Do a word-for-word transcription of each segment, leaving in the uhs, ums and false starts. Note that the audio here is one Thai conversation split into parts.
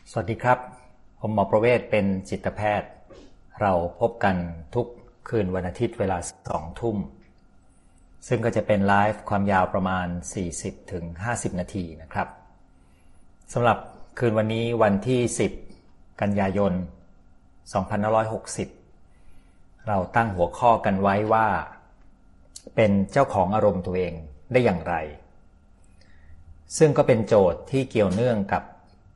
สวัสดีครับผมหมอประเวศเป็นจิตแพทย์เราพบกันทุกคืนวันอาทิตย์เวลาสองทุ่มซึ่งก็จะเป็นไลฟ์ความยาวประมาณ สี่สิบถึงห้าสิบ นาทีนะครับสำหรับคืนวันนี้วันที่สิบกันยายนสองพันห้าร้อยหกสิบเราตั้งหัวข้อกันไว้ว่าเป็นเจ้าของอารมณ์ตัวเองได้อย่างไรซึ่งก็เป็นโจทย์ที่เกี่ยวเนื่องกับ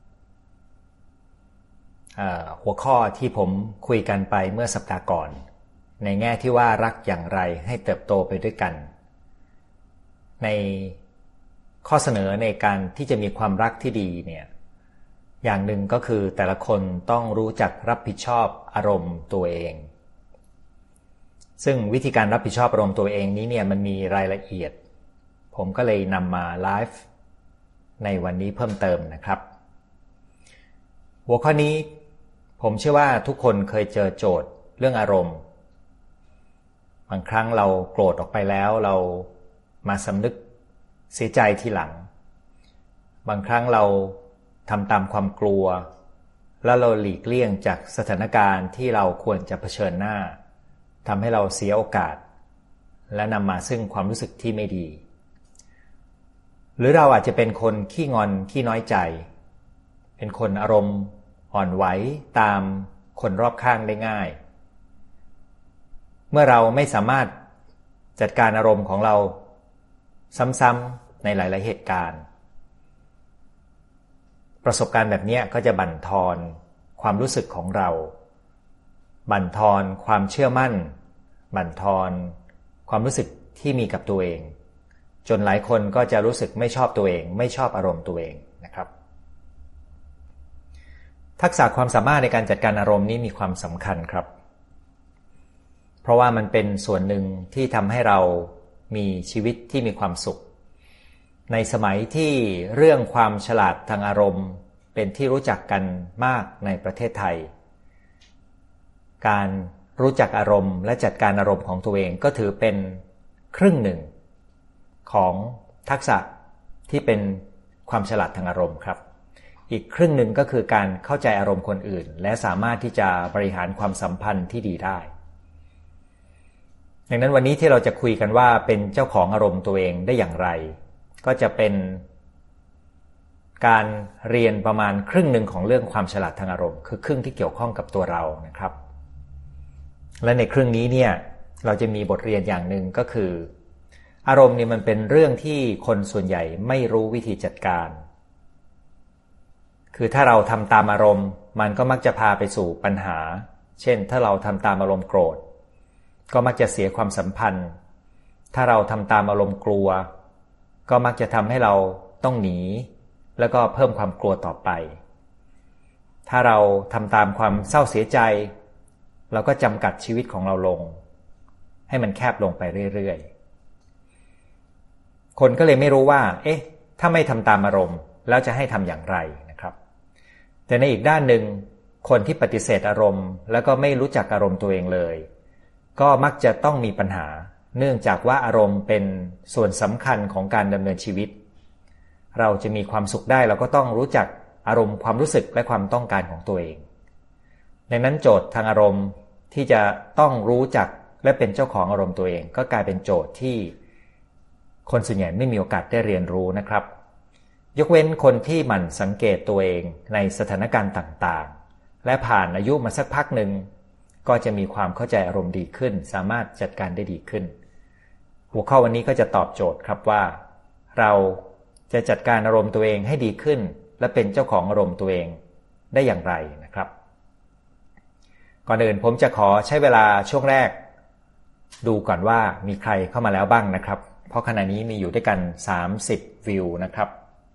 หัวข้อที่ผมคุยกันไปเมื่อสัปดาห์ก่อนในแง่ที่ว่ารักอย่างไรให้เติบโตไปด้วยกันในข้อเสนอในการที่จะมีความรักที่ดีเนี่ยอย่างหนึ่งก็คือแต่ละคนต้องรู้จักรับผิดชอบอารมณ์ตัวเองซึ่งวิธีการรับผิดชอบอารมณ์ตัวเองนี้เนี่ยมันมีรายละเอียดผมก็เลยนำมาไลฟ์ในวันนี้เพิ่มเติมนะครับหัวข้อนี้ผมเชื่อว่าทุกคนเคยเจอโจทย์เรื่องอารมณ์บางครั้งเราโกรธออกไปแล้วเรามาสำนึกเสียใจทีหลังบางครั้งเราทำตามความกลัวแล้วเราหลีกเลี่ยงจากสถานการณ์ที่เราควรจะเผชิญหน้าทำให้เราเสียโอกาสและนำมาซึ่งความรู้สึกที่ไม่ดีหรือเราอาจจะเป็นคนขี้งอนขี้น้อยใจเป็นคนอารมณ์อ่อนไหวตามคนรอบข้างได้ง่ายเมื่อเราไม่สามารถจัดการอารมณ์ของเราซ้ำๆในหลายๆเหตุการณ์ประสบการณ์แบบนี้ก็จะบั่นทอนความรู้สึกของเราบั่นทอนความเชื่อมั่นบั่นทอนความรู้สึกที่มีกับตัวเองจนหลายคนก็จะรู้สึกไม่ชอบตัวเองไม่ชอบอารมณ์ตัวเองนะครับทักษะความสามารถในการจัดการอารมณ์นี้มีความสำคัญครับเพราะว่ามันเป็นส่วนหนึ่งที่ทำให้เรามีชีวิตที่มีความสุขในสมัยที่เรื่องความฉลาดทางอารมณ์เป็นที่รู้จักกันมากในประเทศไทยการรู้จักอารมณ์และจัดการอารมณ์ของตัวเองก็ถือเป็นครึ่งหนึ่งของทักษะที่เป็นความฉลาดทางอารมณ์ครับอีกครึ่งหนึ่งก็คือการเข้าใจอารมณ์คนอื่นและสามารถที่จะบริหารความสัมพันธ์ที่ดีได้ดังนั้นวันนี้ที่เราจะคุยกันว่าเป็นเจ้าของอารมณ์ตัวเองได้อย่างไรก็จะเป็นการเรียนประมาณครึ่งหนึ่งของเรื่องความฉลาดทางอารมณ์คือครึ่งที่เกี่ยวข้องกับตัวเรานะครับและในครึ่งนี้เนี่ยเราจะมีบทเรียนอย่างหนึ่งก็คืออารมณ์นี่มันเป็นเรื่องที่คนส่วนใหญ่ไม่รู้วิธีจัดการคือถ้าเราทำตามอารมณ์มันก็มักจะพาไปสู่ปัญหาเช่นถ้าเราทำตามอารมณ์โกรธก็มักจะเสียความสัมพันธ์ถ้าเราทำตามอารมณ์กลัวก็มักจะทำให้เราต้องหนีแล้วก็เพิ่มความกลัวต่อไปถ้าเราทำตามความเศร้าเสียใจเราก็จำกัดชีวิตของเราลงให้มันแคบลงไปเรื่อยๆคนก็เลยไม่รู้ว่าเอ๊ะถ้าไม่ทำตามอารมณ์แล้วจะให้ทำอย่างไรนะครับแต่ในอีกด้านหนึ่งคนที่ปฏิเสธอารมณ์แล้วก็ไม่รู้จักอารมณ์ตัวเองเลยก็มักจะต้องมีปัญหาเนื่องจากว่าอารมณ์เป็นส่วนสำคัญของการดำเนินชีวิตเราจะมีความสุขได้เราก็ต้องรู้จักอารมณ์ความรู้สึกและความต้องการของตัวเองดังนั้นโจทย์ทางอารมณ์ที่จะต้องรู้จักและเป็นเจ้าของอารมณ์ตัวเองก็กลายเป็นโจทย์ที่คนส่วนใหญ่ไม่มีโอกาสได้เรียนรู้นะครับยกเว้นคนที่หมั่นสังเกตตัวเองในสถานการณ์ต่างๆและผ่านอายุมาสักพักหนึ่งก็จะมีความเข้าใจอารมณ์ดีขึ้นสามารถจัดการได้ดีขึ้นหัวข้อวันนี้ก็จะตอบโจทย์ครับว่าเราจะจัดการอารมณ์ตัวเองให้ดีขึ้นและเป็นเจ้าของอารมณ์ตัวเองได้อย่างไรนะครับก่อนอื่นผมจะขอใช้เวลาช่วงแรกดูก่อนว่ามีใครเข้ามาแล้วบ้างนะครับเพราะขณะนี้มีอยู่ด้วยกันสามสิบวิวนะครับ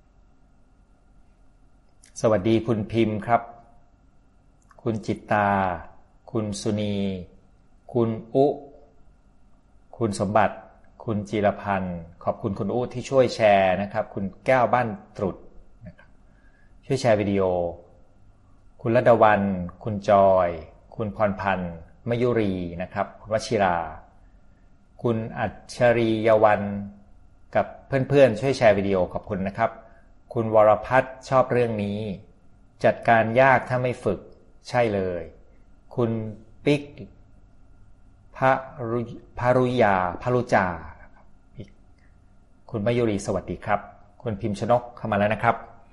สวัสดีคุณพิมพ์ครับคุณจิตตาคุณสุนีคุณอุคุณสมบัติคุณจิรพันธ์ขอบคุณคุณอุที่ช่วยแชร์นะครับคุณแก้วบ้านตรุษนะครับช่วยแชร์วิดีโอคุณรัตวรรณคุณจอยคุณพรพันธ์มยุรีนะครับคุณวชิราคุณอัจฉริยวรรณกับเพื่อนๆช่วยแชร์วิดีโอขอบคุณนะครับคุณวรพัฒน์ชอบเรื่องนี้จัดการยากถ้าไม่ฝึกใช่เลยคุณปิ๊กพระรุพรุยาพรุจาคุณมายุรีสวัสดีครับคุณพิมพ์ชนกเข้ามาแล้วนะครับ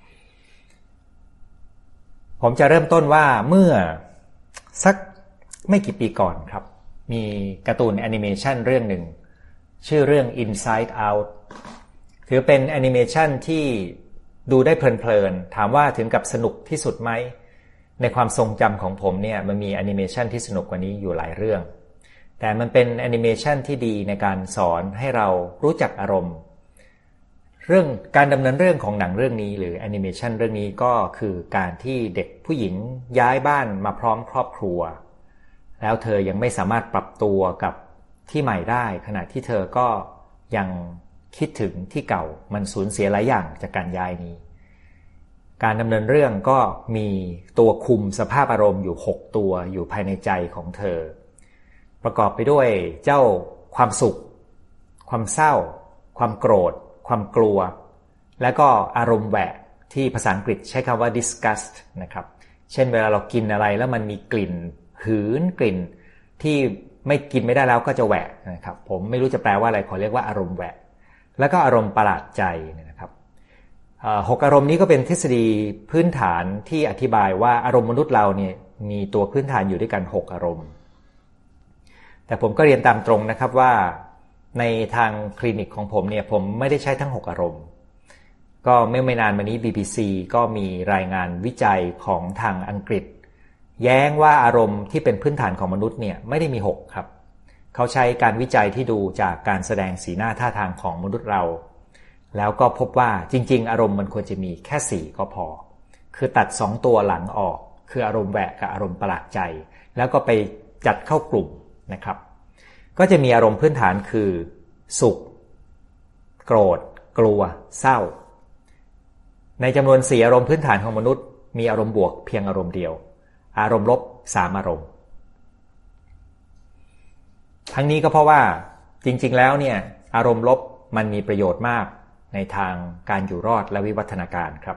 ผมจะเริ่มต้นว่าเมื่อสักไม่กี่ปีก่อนครับมีการ์ตูนแอนิเมชันเรื่องหนึ่งชื่อเรื่อง Inside Out ถือเป็นแอนิเมชันที่ดูได้เพลินๆถามว่าถึงกับสนุกที่สุดไหมในความทรงจำของผมเนี่ยมันมีแอนิเมชันที่สนุกกว่านี้อยู่หลายเรื่องแต่มันเป็นแอนิเมชันที่ดีในการสอนให้เรารู้จักอารมณ์เรื่องการดำเนินเรื่องของหนังเรื่องนี้หรือแอนิเมชันเรื่องนี้ก็คือการที่เด็กผู้หญิงย้ายบ้านมาพร้อมครอบครัวแล้วเธอยังไม่สามารถปรับตัวกับที่ใหม่ได้ขณะที่เธอก็ยังคิดถึงที่เก่ามันสูญเสียหลายอย่างจากการย้ายนี้การดำเนินเรื่องก็มีตัวคุมสภาพอารมณ์อยู่หกตัวอยู่ภายในใจของเธอประกอบไปด้วยเจ้าความสุขความเศร้าความโกรธความกลัวและก็อารมณ์แหวกที่ภาษาอังกฤษใช้คำว่า disgust นะครับเช่นเวลาเรากินอะไรแล้วมันมีกลิ่นหืนกลิ่นที่ไม่กินไม่ได้แล้วก็จะแหวกนะครับผมไม่รู้จะแปลว่าอะไรขอเรียกว่าอารมณ์แหวกแล้วก็อารมณ์ประหลาดใจนะครับหกอารมณ์นี้ก็เป็นทฤษฎีพื้นฐานที่อธิบายว่าอารมณ์มนุษย์เราเนี่ยมีตัวพื้นฐานอยู่ด้วยกันหกอารมณ์แต่ผมก็เรียนตามตรงนะครับว่าในทางคลินิกของผมเนี่ยผมไม่ได้ใช้ทั้งหกอารมณ์ก็ไม่ไม่นานมานี้ บี บี ซี ก็มีรายงานวิจัยของทางอังกฤษแย้งว่าอารมณ์ที่เป็นพื้นฐานของมนุษย์เนี่ยไม่ได้มีหกครับเขาใช้การวิจัยที่ดูจากการแสดงสีหน้าท่าทางของมนุษย์เราแล้วก็พบว่าจริงๆอารมณ์มันควรจะมีแค่สี่ก็พอคือตัดสองตัวหลังออกคืออารมณ์แหวกกับอารมณ์ประหลาดใจแล้วก็ไปจัดเข้ากลุ่มนะครับก็จะมีอารมณ์พื้นฐานคือสุขโกรธกลัวเศร้าในจำนวนสี่อารมณ์พื้นฐานของมนุษย์มีอารมณ์บวกเพียงอารมณ์เดียวอารมณ์ลบสามอารมณ์ทั้งนี้ก็เพราะว่าจริงๆแล้วเนี่ยอารมณ์ลบมันมีประโยชน์มากในทางการอยู่รอดและวิวัฒนาการครับ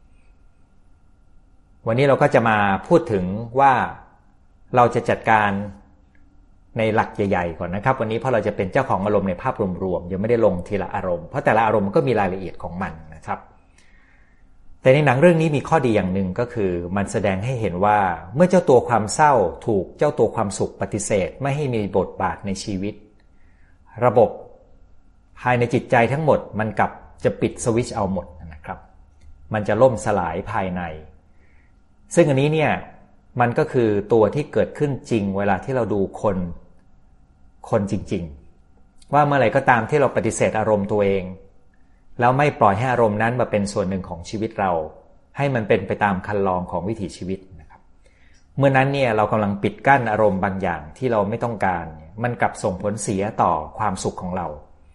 วันนี้เราก็จะมาพูดถึงว่าเราจะจัดการในหลักใหญ่ๆก่อนนะครับวันนี้เพราะเราจะเป็นเจ้าของอารมณ์ในภาพรวมๆยังไม่ได้ลงทีละอารมณ์เพราะแต่ละอารมณ์มันก็มีรายละเอียดของมันนะครับแต่ในหนังเรื่องนี้มีข้อดีอย่างหนึ่งก็คือมันแสดงให้เห็นว่าเมื่อเจ้าตัวความเศร้าถูกเจ้าตัวความสุขปฏิเสธไม่ให้มีบทบาทในชีวิตระบบภายในจิตใจทั้งหมดมันกลับจะปิดสวิตช์เอาหมดนะครับมันจะล่มสลายภายในซึ่งอันนี้เนี่ยมันก็คือตัวที่เกิดขึ้นจริงเวลาที่เราดูคนคนจริงๆว่าเมื่อไหร่ก็ตามที่เราปฏิเสธอารมณ์ตัวเองแล้วไม่ปล่อยให้อารมณ์นั้นมาเป็นส่วนหนึ่งของชีวิตเราให้มันเป็นไปตามคันลองของวิถีชีวิตนะครับเมื่อนั้นเนี่ยเรากำลังปิดกั้นอารมณ์บางอย่างที่เราไม่ต้องการมันกลับส่งผลเสียต่อความสุขของเรา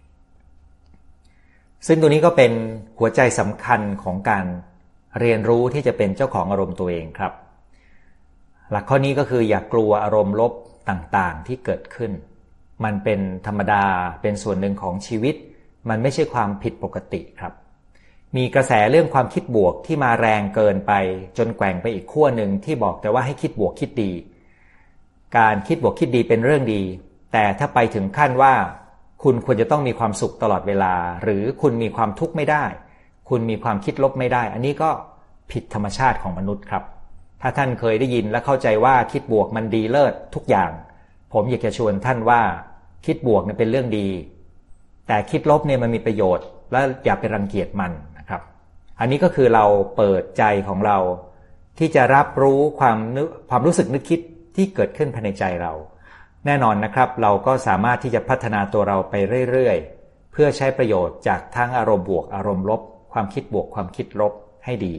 ซึ่งตัวนี้ก็เป็นหัวใจสำคัญของการเรียนรู้ที่จะเป็นเจ้าของอารมณ์ตัวเองครับหลักข้อนี้ก็คืออย่ากลัวอารมณ์ลบต่างๆที่เกิดขึ้นมันเป็นธรรมดาเป็นส่วนหนึ่งของชีวิตมันไม่ใช่ความผิดปกติครับมีกระแสเรื่องความคิดบวกที่มาแรงเกินไปจนแกว่งไปอีกขั้วหนึ่งที่บอกแต่ว่าให้คิดบวกคิดดีการคิดบวกคิดดีเป็นเรื่องดีแต่ถ้าไปถึงขั้นว่าคุณควรจะต้องมีความสุขตลอดเวลาหรือคุณมีความทุกข์ไม่ได้คุณมีความคิดลบไม่ได้อันนี้ก็ผิดธรรมชาติของมนุษย์ครับถ้าท่านเคยได้ยินและเข้าใจว่าคิดบวกมันดีเลิศทุกอย่างผมอยากจะชวนท่านว่าคิดบวกเนี่ยเป็นเรื่องดีแต่คิดลบเนี่ยมันมีประโยชน์และอย่าไปรังเกียจมันนะครับอันนี้ก็คือเราเปิดใจของเราที่จะรับรู้ความนึกความรู้สึกนึกคิดที่เกิดขึ้นภายในใจเราแน่นอนนะครับเราก็สามารถที่จะพัฒนาตัวเราไปเรื่อยๆเพื่อใช้ประโยชน์จากทั้งอารมณ์บวกอารมณ์ลบความคิดบวกความคิดลบให้ดี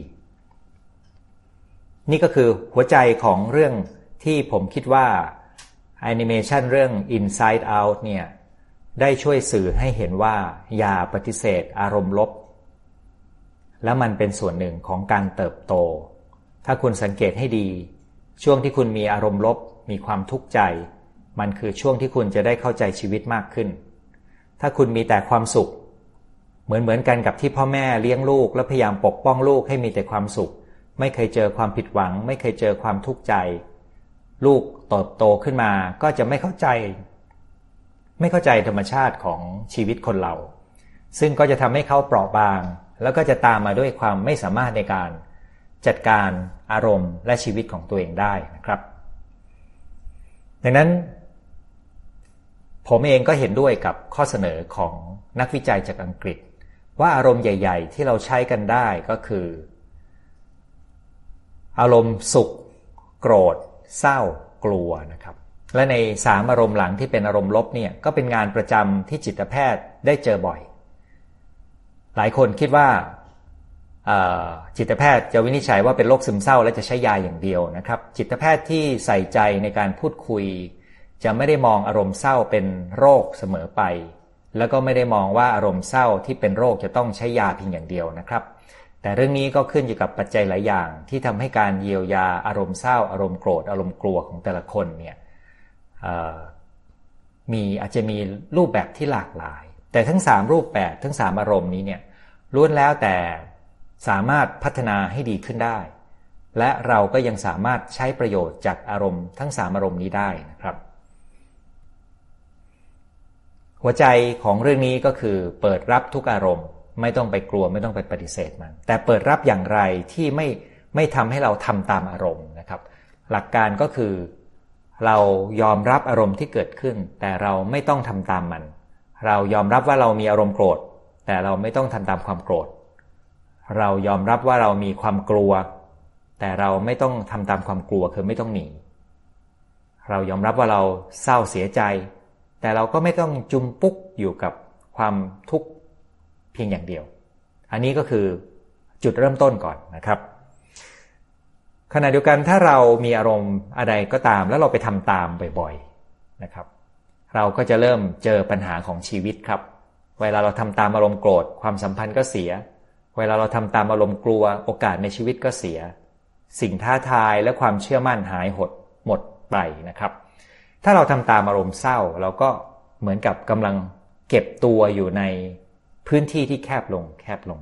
นี่ก็คือหัวใจของเรื่องที่ผมคิดว่าแอนิเมชันเรื่อง Inside Out เนี่ยได้ช่วยสื่อให้เห็นว่าอย่าปฏิเสธอารมณ์ลบและมันเป็นส่วนหนึ่งของการเติบโตถ้าคุณสังเกตให้ดีช่วงที่คุณมีอารมณ์ลบมีความทุกข์ใจมันคือช่วงที่คุณจะได้เข้าใจชีวิตมากขึ้นถ้าคุณมีแต่ความสุขเหมือนเหมือนกันกับที่พ่อแม่เลี้ยงลูกและพยายามปกป้องลูกให้มีแต่ความสุขไม่เคยเจอความผิดหวังไม่เคยเจอความทุกข์ใจลูกเติบโตขึ้นมาก็จะไม่เข้าใจไม่เข้าใจธรรมชาติของชีวิตคนเราซึ่งก็จะทำให้เขาเปราะบางแล้วก็จะตามมาด้วยความไม่สามารถในการจัดการอารมณ์และชีวิตของตัวเองได้นะครับดังนั้นผมเองก็เห็นด้วยกับข้อเสนอของนักวิจัยจากอังกฤษว่าอารมณ์ใหญ่ๆที่เราใช้กันได้ก็คืออารมณ์สุขโกรธเศร้ากลัวนะครับและในสามอารมณ์หลังที่เป็นอารมณ์ลบเนี่ยก็เป็นงานประจำที่จิตแพทย์ได้เจอบ่อยหลายคนคิดว่าจิตแพทย์จะวินิจฉัยว่าเป็นโรคซึมเศร้าและจะใช้ยาอย่างเดียวนะครับจิตแพทย์ที่ใส่ใจในการพูดคุยจะไม่ได้มองอารมณ์เศร้าเป็นโรคเสมอไปแล้วก็ไม่ได้มองว่าอารมณ์เศร้าที่เป็นโรคจะต้องใช้ยาเพียงอย่างเดียวนะครับแต่เรื่องนี้ก็ขึ้นอยู่กับปัจจัยหลายอย่างที่ทำให้การเยียวยาอารมณ์เศร้าอารมณ์โกรธอารมณ์กลัวของแต่ละคนเนี่ยมีอาจจะมีรูปแบบที่หลากหลายแต่ทั้งสามรูปแบบทั้งสามอารมณ์นี้เนี่ยล้วนแล้วแต่สามารถพัฒนาให้ดีขึ้นได้และเราก็ยังสามารถใช้ประโยชน์จากอารมณ์ทั้งสามอารมณ์นี้ได้นะครับหัวใจของเรื่องนี้ก็คือเปิดรับทุกอารมณ์ไม่ต้องไปกลัวไม่ต้องไปปฏิเสธมันแต่เปิดรับอย่างไรที่ไม่ไม่ทำให้เราทำตามอารมณ์นะครับหลักการก็คือเรายอมรับอารมณ์ที่เกิดขึ้นแต่เราไม่ต้องทำตามมันเรายอมรับว่าเรามีอารมณ์โกรธแต่เราไม่ต้องทำตามความโกรธเรายอมรับว่าเรามีความกลัวแต่เราไม่ต้องทำตามความกลัวคือไม่ต้องหนีเรายอมรับว่าเราเศร้าเสียใจแต่เราก็ไม่ต้องจุมปุ๊กอยู่กับความทุกข์เพียงอย่างเดียวอันนี้ก็คือจุดเริ่มต้นก่อนนะครับขณะเดียวกันถ้าเรามีอารมณ์อะไรก็ตามแล้วเราไปทำตามบ่อยๆนะครับเราก็จะเริ่มเจอปัญหาของชีวิตครับเวลาเราทำตามอารมณ์โกรธความสัมพันธ์ก็เสียเวลาเราทำตามอารมณ์กลัวโอกาสในชีวิตก็เสียสิ่งท้าทายและความเชื่อมั่นหายหดหมดไปนะครับถ้าเราทำตามอารมณ์เศร้าเราก็เหมือนกับกำลังเก็บตัวอยู่ในพื้นที่ที่แคบลงแคบลง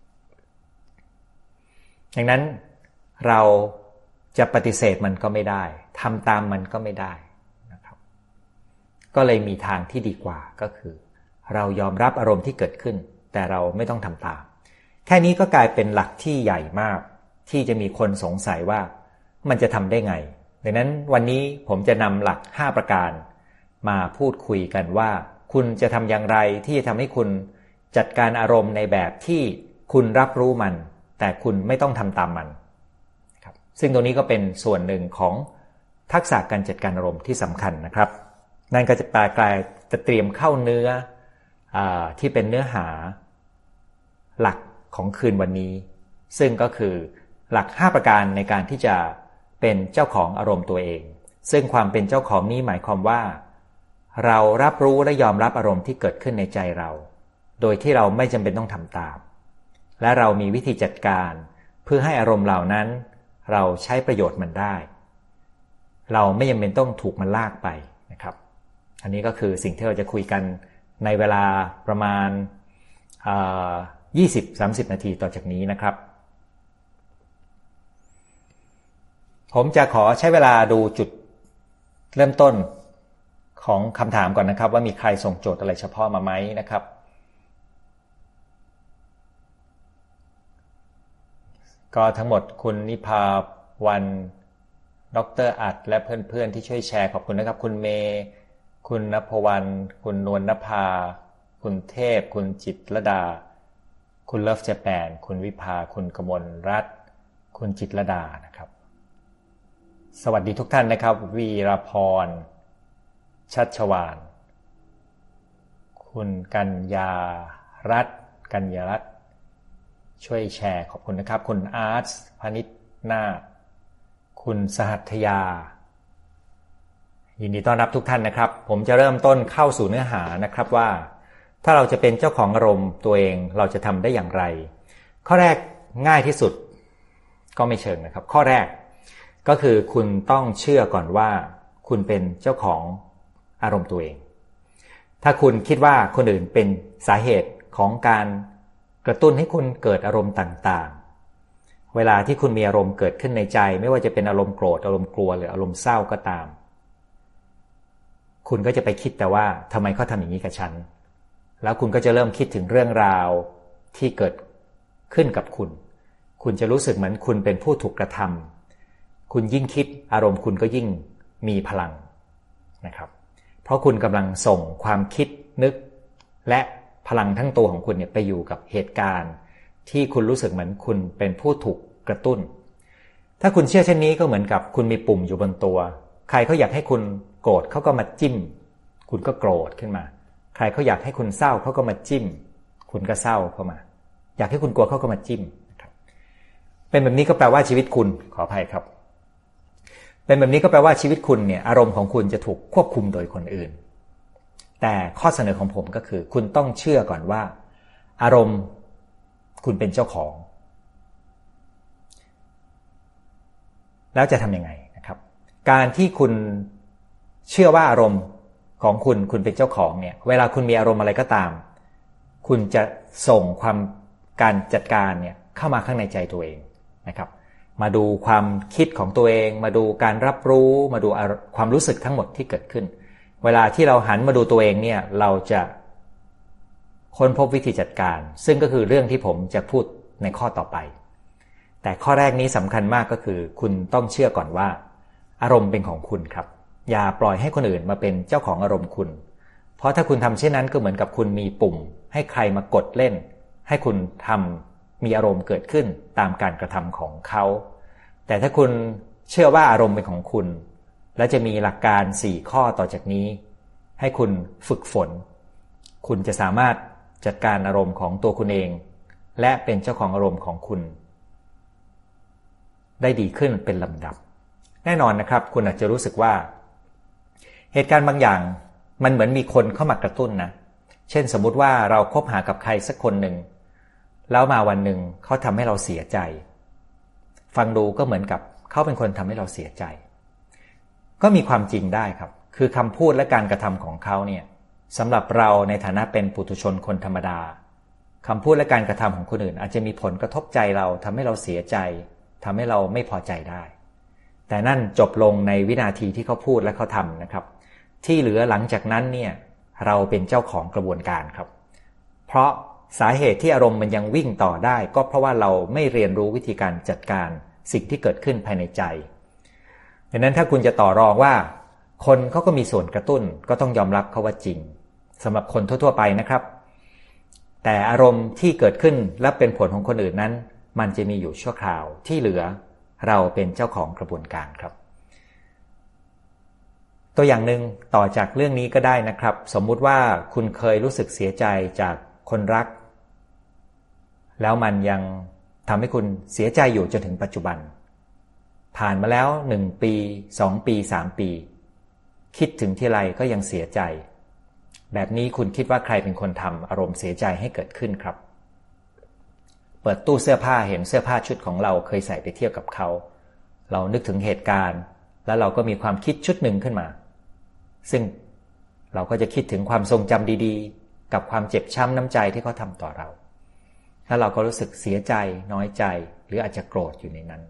ดังนั้นเราจะปฏิเสธมันก็ไม่ได้ทำตามมันก็ไม่ได้นะครับก็เลยมีทางที่ดีกว่าก็คือเรายอมรับอารมณ์ที่เกิดขึ้นแต่เราไม่ต้องทำตามแค่นี้ก็กลายเป็นหลักที่ใหญ่มากที่จะมีคนสงสัยว่ามันจะทำได้ไงดังนั้นวันนี้ผมจะนำหลักห้าประการมาพูดคุยกันว่าคุณจะทำอย่างไรที่จะทำให้คุณจัดการอารมณ์ในแบบที่คุณรับรู้มันแต่คุณไม่ต้องทำตามมันครับซึ่งตรงนี้ก็เป็นส่วนหนึ่งของทักษะการจัดการอารมณ์ที่สำคัญนะครับนั่นก็จะกลายจะเตรียมเข้าเนื้อที่เป็นเนื้อหาหลักของคืนวันนี้ซึ่งก็คือหลักห้าประการในการที่จะเป็นเจ้าของอารมณ์ตัวเองซึ่งความเป็นเจ้าของนี้หมายความว่าเรารับรู้และยอมรับอารมณ์ที่เกิดขึ้นในใจเราโดยที่เราไม่จำเป็นต้องทำตามและเรามีวิธีจัดการเพื่อให้อารมณ์เหล่านั้นเราใช้ประโยชน์มันได้เราไม่จำเป็นต้องถูกมันลากไปนะครับอันนี้ก็คือสิ่งที่เราจะคุยกันในเวลาประมาณ ยี่สิบถึงสามสิบ นาทีต่อจากนี้นะครับผมจะขอใช้เวลาดูจุดเริ่มต้นของคำถามก่อนนะครับว่ามีใครส่งโจทย์อะไรเฉพาะมาไหมนะครับก็ทั้งหมดคุณนิพาวันดร.อัดและเพื่อนๆที่ช่วยแชร์ขอบคุณนะครับคุณเมย์คุณณภวรรณคุณนวลนภาคุณเทพคุณจิตรลดาคุณเลิฟเจแปนคุณวิภาคุณกมลรัตน์คุณจิตรลดานะครับสวัสดีทุกท่านนะครับวีรพรชัชวาลคุณกัญญารัตน์กัญญารัตน์ช่วยแชร์ขอบคุณนะครับคุณอาร์ตพนิชนาถคุณสหัตยายินดีต้อนรับทุกท่านนะครับผมจะเริ่มต้นเข้าสู่เนื้อหานะครับว่าถ้าเราจะเป็นเจ้าของอารมณ์ตัวเองเราจะทำได้อย่างไรข้อแรกง่ายที่สุดก็ไม่เชิงนะครับข้อแรกก็คือคุณต้องเชื่อก่อนว่าคุณเป็นเจ้าของอารมณ์ตัวเองถ้าคุณคิดว่าคนอื่นเป็นสาเหตุของการกระตุ้นให้คุณเกิดอารมณ์ต่างๆเวลาที่คุณมีอารมณ์เกิดขึ้นในใจไม่ว่าจะเป็นอารมณ์โกรธอารมณ์กลัวหรืออารมณ์เศร้าก็ตามคุณก็จะไปคิดแต่ว่าทำไมเขาทำอย่างนี้กับฉันแล้วคุณก็จะเริ่มคิดถึงเรื่องราวที่เกิดขึ้นกับคุณคุณจะรู้สึกเหมือนคุณเป็นผู้ถูกกระทำคุณยิ่งคิดอารมณ์คุณก็ยิ่งมีพลังนะครับเพราะคุณกำลังส่งความคิดนึกและพลังทั้งตัวของคุณเนี่ยไปอยู่กับเหตุการณ์ที่คุณรู้สึกเหมือนคุณเป็นผู้ถูกกระตุ้นถ้าคุณเชื่อเช่นนี้ก็เหมือนกับคุณมีปุ่มอยู่บนตัวใครเขาอยากให้คุณโกรธเขาก็มาจิ้มคุณก็โกรธขึ้นมาใครเขาอยากให้คุณเศร้าเขาก็มาจิ้มคุณก็เศร้าเข้ามาอยากให้คุณกลัวเขาก็มาจิ้มนะครับเป็นแบบนี้ก็แปลว่าชีวิตคุณขออภัยครับเป็นแบบนี้ก็แปลว่าชีวิตคุณเนี่ยอารมณ์ของคุณจะถูกควบคุมโดยคนอื่นแต่ข้อเสนอของผมก็คือคุณต้องเชื่อก่อนว่าอารมณ์คุณเป็นเจ้าของแล้วจะทำยังไงนะครับการที่คุณเชื่อว่าอารมณ์ของคุณคุณเป็นเจ้าของเนี่ยเวลาคุณมีอารมณ์อะไรก็ตามคุณจะส่งความการจัดการเนี่ยเข้ามาข้างในใจตัวเองนะครับมาดูความคิดของตัวเองมาดูการรับรู้มาดูความรู้สึกทั้งหมดที่เกิดขึ้นเวลาที่เราหันมาดูตัวเองเนี่ยเราจะค้นพบวิธีจัดการซึ่งก็คือเรื่องที่ผมจะพูดในข้อต่อไปแต่ข้อแรกนี้สำคัญมากก็คือคุณต้องเชื่อก่อนว่าอารมณ์เป็นของคุณครับอย่าปล่อยให้คนอื่นมาเป็นเจ้าของอารมณ์คุณเพราะถ้าคุณทำเช่นนั้นก็เหมือนกับคุณมีปุ่มให้ใครมากดเล่นให้คุณทำมีอารมณ์เกิดขึ้นตามการกระทำของเขาแต่ถ้าคุณเชื่อว่าอารมณ์เป็นของคุณและจะมีหลักการสี่ข้อต่อจากนี้ให้คุณฝึกฝนคุณจะสามารถจัดการอารมณ์ของตัวคุณเองและเป็นเจ้าของอารมณ์ของคุณได้ดีขึ้นเป็นลำดับแน่นอนนะครับคุณอาจจะรู้สึกว่าเหตุการณ์บางอย่างมันเหมือนมีคนเข้ามากระตุ้นนะเช่นสมมุติว่าเราคบหากับใครสักคนหนึ่งแล้วมาวันหนึ่งเขาทำให้เราเสียใจฟังดูก็เหมือนกับเขาเป็นคนทำให้เราเสียใจก็มีความจริงได้ครับคือคำพูดและการกระทำของเขาเนี่ยสำหรับเราในฐานะเป็นปุถุชนคนธรรมดาคำพูดและการกระทำของคนอื่นอาจจะมีผลกระทบใจเราทำให้เราเสียใจทำให้เราไม่พอใจได้แต่นั่นจบลงในวินาทีที่เขาพูดและเขาทำนะครับที่เหลือหลังจากนั้นเนี่ยเราเป็นเจ้าของกระบวนการครับเพราะสาเหตุที่อารมณ์มันยังวิ่งต่อได้ก็เพราะว่าเราไม่เรียนรู้วิธีการจัดการสิ่งที่เกิดขึ้นภายในใจดังนั้นถ้าคุณจะต่อรองว่าคนเขาก็มีส่วนกระตุ้นก็ต้องยอมรับเขาว่าจริงสำหรับคนทั่วๆไปนะครับแต่อารมณ์ที่เกิดขึ้นและเป็นผลของคนอื่นนั้นมันจะมีอยู่ชั่วคราวที่เหลือเราเป็นเจ้าของกระบวนการครับตัวอย่างหนึ่งต่อจากเรื่องนี้ก็ได้นะครับสมมุติว่าคุณเคยรู้สึกเสียใจจากคนรักแล้วมันยังทำให้คุณเสียใจอยู่จนถึงปัจจุบันผ่านมาแล้วหนึ่งปีสองปีสามปีคิดถึงทีไรก็ยังเสียใจแบบนี้คุณคิดว่าใครเป็นคนทำอารมณ์เสียใจให้เกิดขึ้นครับเปิดตู้เสื้อผ้าเห็นเสื้อผ้าชุดของเราเคยใส่ไปเที่ยวกับเขาเรานึกถึงเหตุการณ์แล้วเราก็มีความคิดชุดหนึ่งขึ้นมาซึ่งเราก็จะคิดถึงความทรงจำดีๆกับความเจ็บช้ำน้ำใจที่เขาทำต่อเราแล้วเราก็รู้สึกเสียใจน้อยใจหรืออาจจะโกรธอยู่ในนั้น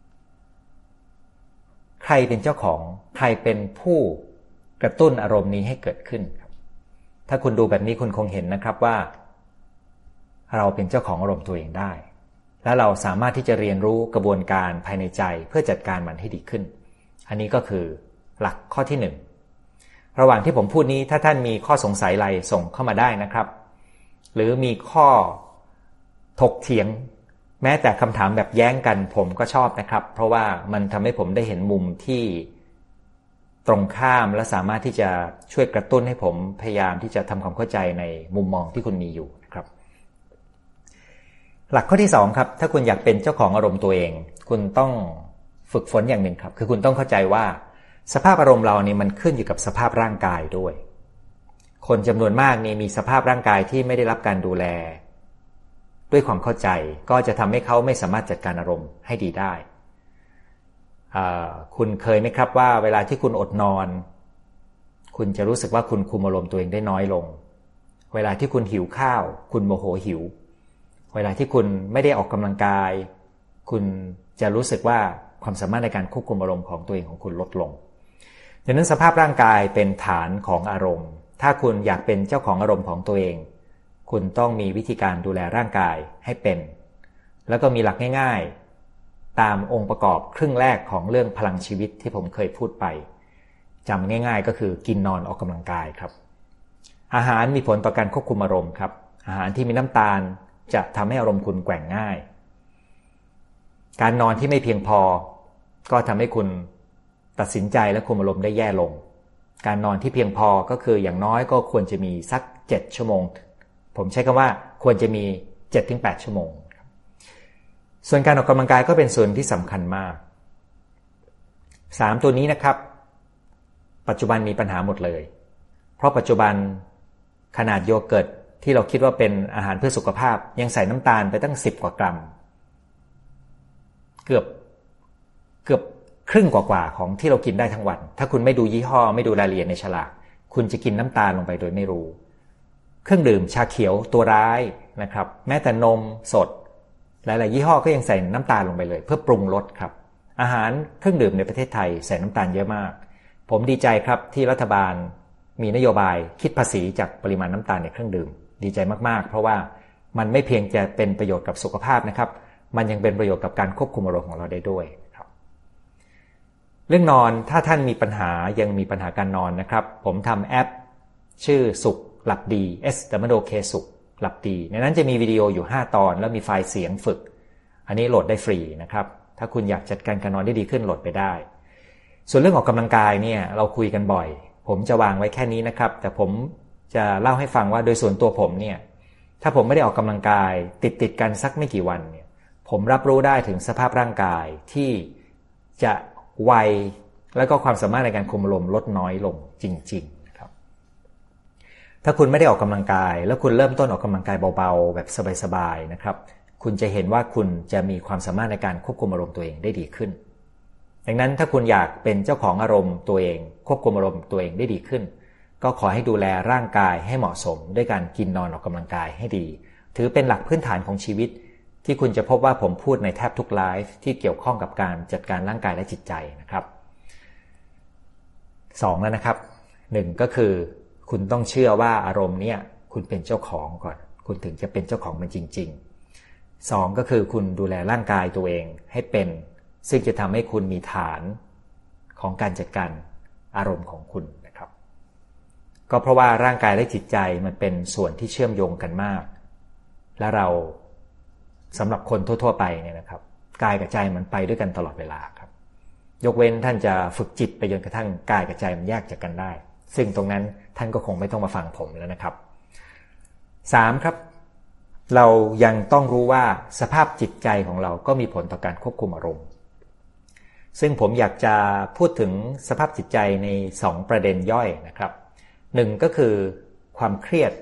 ใครเป็นเจ้าของใครเป็นผู้กระตุ้นอารมณ์นี้ให้เกิดขึ้นครับถ้าคุณดูแบบนี้คุณคงเห็นนะครับว่าเราเป็นเจ้าของอารมณ์ตัวเองได้และเราสามารถที่จะเรียนรู้กระบวนการภายในใจเพื่อจัดการมันให้ดีขึ้นอันนี้ก็คือหลักข้อที่หนึ่งระหว่างที่ผมพูดนี้ถ้าท่านมีข้อสงสัยอะไรส่งเข้ามาได้นะครับหรือมีข้อถกเถียงแม้แต่คำถามแบบแย้งกันผมก็ชอบนะครับเพราะว่ามันทำให้ผมได้เห็นมุมที่ตรงข้ามและสามารถที่จะช่วยกระตุ้นให้ผมพยายามที่จะทำความเข้าใจในมุมมองที่คุณมีอยู่นะครับหลักข้อที่สองครับถ้าคุณอยากเป็นเจ้าของอารมณ์ตัวเองคุณต้องฝึกฝนอย่างหนึ่งครับคือคุณต้องเข้าใจว่าสภาพอารมณ์เรานี่มันขึ้นอยู่กับสภาพร่างกายด้วยคนจำนวนมากนี่มีสภาพร่างกายที่ไม่ได้รับการดูแลด้วยความเข้าใจก็จะทำให้เขาไม่สามารถจัดการอารมณ์ให้ดีได้คุณเคยไหมครับว่าเวลาที่คุณอดนอนคุณจะรู้สึกว่าคุณคุมอารมณ์ตัวเองได้น้อยลงเวลาที่คุณหิวข้าวคุณโมโหหิวเวลาที่คุณไม่ได้ออกกำลังกายคุณจะรู้สึกว่าความสามารถในการควบคุมอารมณ์ของตัวเองของคุณลดลงดังนั้นสภาพร่างกายเป็นฐานของอารมณ์ถ้าคุณอยากเป็นเจ้าของอารมณ์ของตัวเองคุณต้องมีวิธีการดูแลร่างกายให้เป็นแล้วก็มีหลักง่ายๆตามองค์ประกอบครึ่งแรกของเรื่องพลังชีวิตที่ผมเคยพูดไปจำง่ายๆก็คือกินนอนออกกำลังกายครับอาหารมีผลต่อการควบคุมอารมณ์ครับอาหารที่มีน้ำตาลจะทำให้อารมณ์คุณแกว่งง่ายการนอนที่ไม่เพียงพอก็ทำให้คุณตัดสินใจและคุมอารมณ์ได้แย่ลงการนอนที่เพียงพอก็คืออย่างน้อยก็ควรจะมีสักเจ็ดชั่วโมงผมใช้คำว่าควรจะมี เจ็ดถึงแปด ชั่วโมงส่วนการออกกำลังกายก็เป็นส่วนที่สำคัญมากสามตัวนี้นะครับปัจจุบันมีปัญหาหมดเลยเพราะปัจจุบันขนาดโยเกิร์ตที่เราคิดว่าเป็นอาหารเพื่อสุขภาพยังใส่น้ำตาลไปตั้งสิบกว่ากรัมเกือบเกือบครึ่งกว่าๆของที่เรากินได้ทั้งวันถ้าคุณไม่ดูยี่ห้อไม่ดูรายละเอียดในฉลากคุณจะกินน้ำตาลลงไปโดยไม่รู้เครื่องดื่มชาเขียวตัวร้ายนะครับแม้แต่นมสดหลายๆยี่ห้อก็ยังใส่น้ำตาลลงไปเลยเพื่อปรุงรสครับอาหารเครื่องดื่มในประเทศไทยใส่น้ำตาลเยอะมากผมดีใจครับที่รัฐบาลมีนโยบายคิดภาษีจากปริมาณน้ำตาลในเครื่องดื่มดีใจมากๆเพราะว่ามันไม่เพียงจะเป็นประโยชน์กับสุขภาพนะครับมันยังเป็นประโยชน์กับการควบคุมอารมณ์ของเราได้ด้วยครับเรื่องนอนถ้าท่านมีปัญหายังมีปัญหาการนอนนะครับผมทำแอปชื่อสุขหลับดี S W K สุขหลับดีในนั้นจะมีวิดีโออยู่ห้าตอนแล้วมีไฟล์เสียงฝึกอันนี้โหลดได้ฟรีนะครับถ้าคุณอยากจัดการการนอนได้ดีขึ้นโหลดไปได้ส่วนเรื่องออกกำลังกายเนี่ยเราคุยกันบ่อยผมจะวางไว้แค่นี้นะครับแต่ผมจะเล่าให้ฟังว่าโดยส่วนตัวผมเนี่ยถ้าผมไม่ได้ออกกำลังกายติดติดกันสักไม่กี่วันเนี่ยผมรับรู้ได้ถึงสภาพร่างกายที่จะไวและก็ความสามารถในการคุมอารมณ์ลดน้อยลงจริงๆนะครับถ้าคุณไม่ได้ออกกำลังกายแล้วคุณเริ่มต้นออกกำลังกายเบาๆแบบสบายๆนะครับคุณจะเห็นว่าคุณจะมีความสามารถในการควบคุมอารมณ์ตัวเองได้ดีขึ้นดังนั้นถ้าคุณอยากเป็นเจ้าของอารมณ์ตัวเองควบคุมอารมณ์ตัวเองได้ดีขึ้นก็ขอให้ดูแลร่างกายให้เหมาะสมด้วยการกินนอนออกกำลังกายให้ดีถือเป็นหลักพื้นฐานของชีวิตที่คุณจะพบว่าผมพูดในแทบทุกไลฟ์ที่เกี่ยวข้องกับการจัดการร่างกายและจิตใจนะครับสองแล้วนะครับหนึ่งก็คือคุณต้องเชื่อว่าอารมณ์เนี่ยคุณเป็นเจ้าของก่อนคุณถึงจะเป็นเจ้าของมันจริงๆสองก็คือคุณดูแลร่างกายตัวเองให้เป็นซึ่งจะทำให้คุณมีฐานของการจัดการอารมณ์ของคุณนะครับก็เพราะว่าร่างกายและจิตใจมันเป็นส่วนที่เชื่อมโยงกันมากและเราสำหรับคนทั่วๆไปเนี่ยนะครับกายกับใจมันไปด้วยกันตลอดเวลาครับยกเว้นท่านจะฝึกจิตไปจนกระทั่งกายกับใจมันแยกจากกันได้ซึ่งตรงนั้นท่านก็คงไม่ต้องมาฟังผมแล้วนะครับสามครับเรายังต้องรู้ว่าสภาพจิตใจของเราก็มีผลต่อการควบคุมอารมณ์ซึ่งผมอยากจะพูดถึงสภาพจิตใจในสองประเด็นย่อยนะครับหนึ่งก็คือความเครียด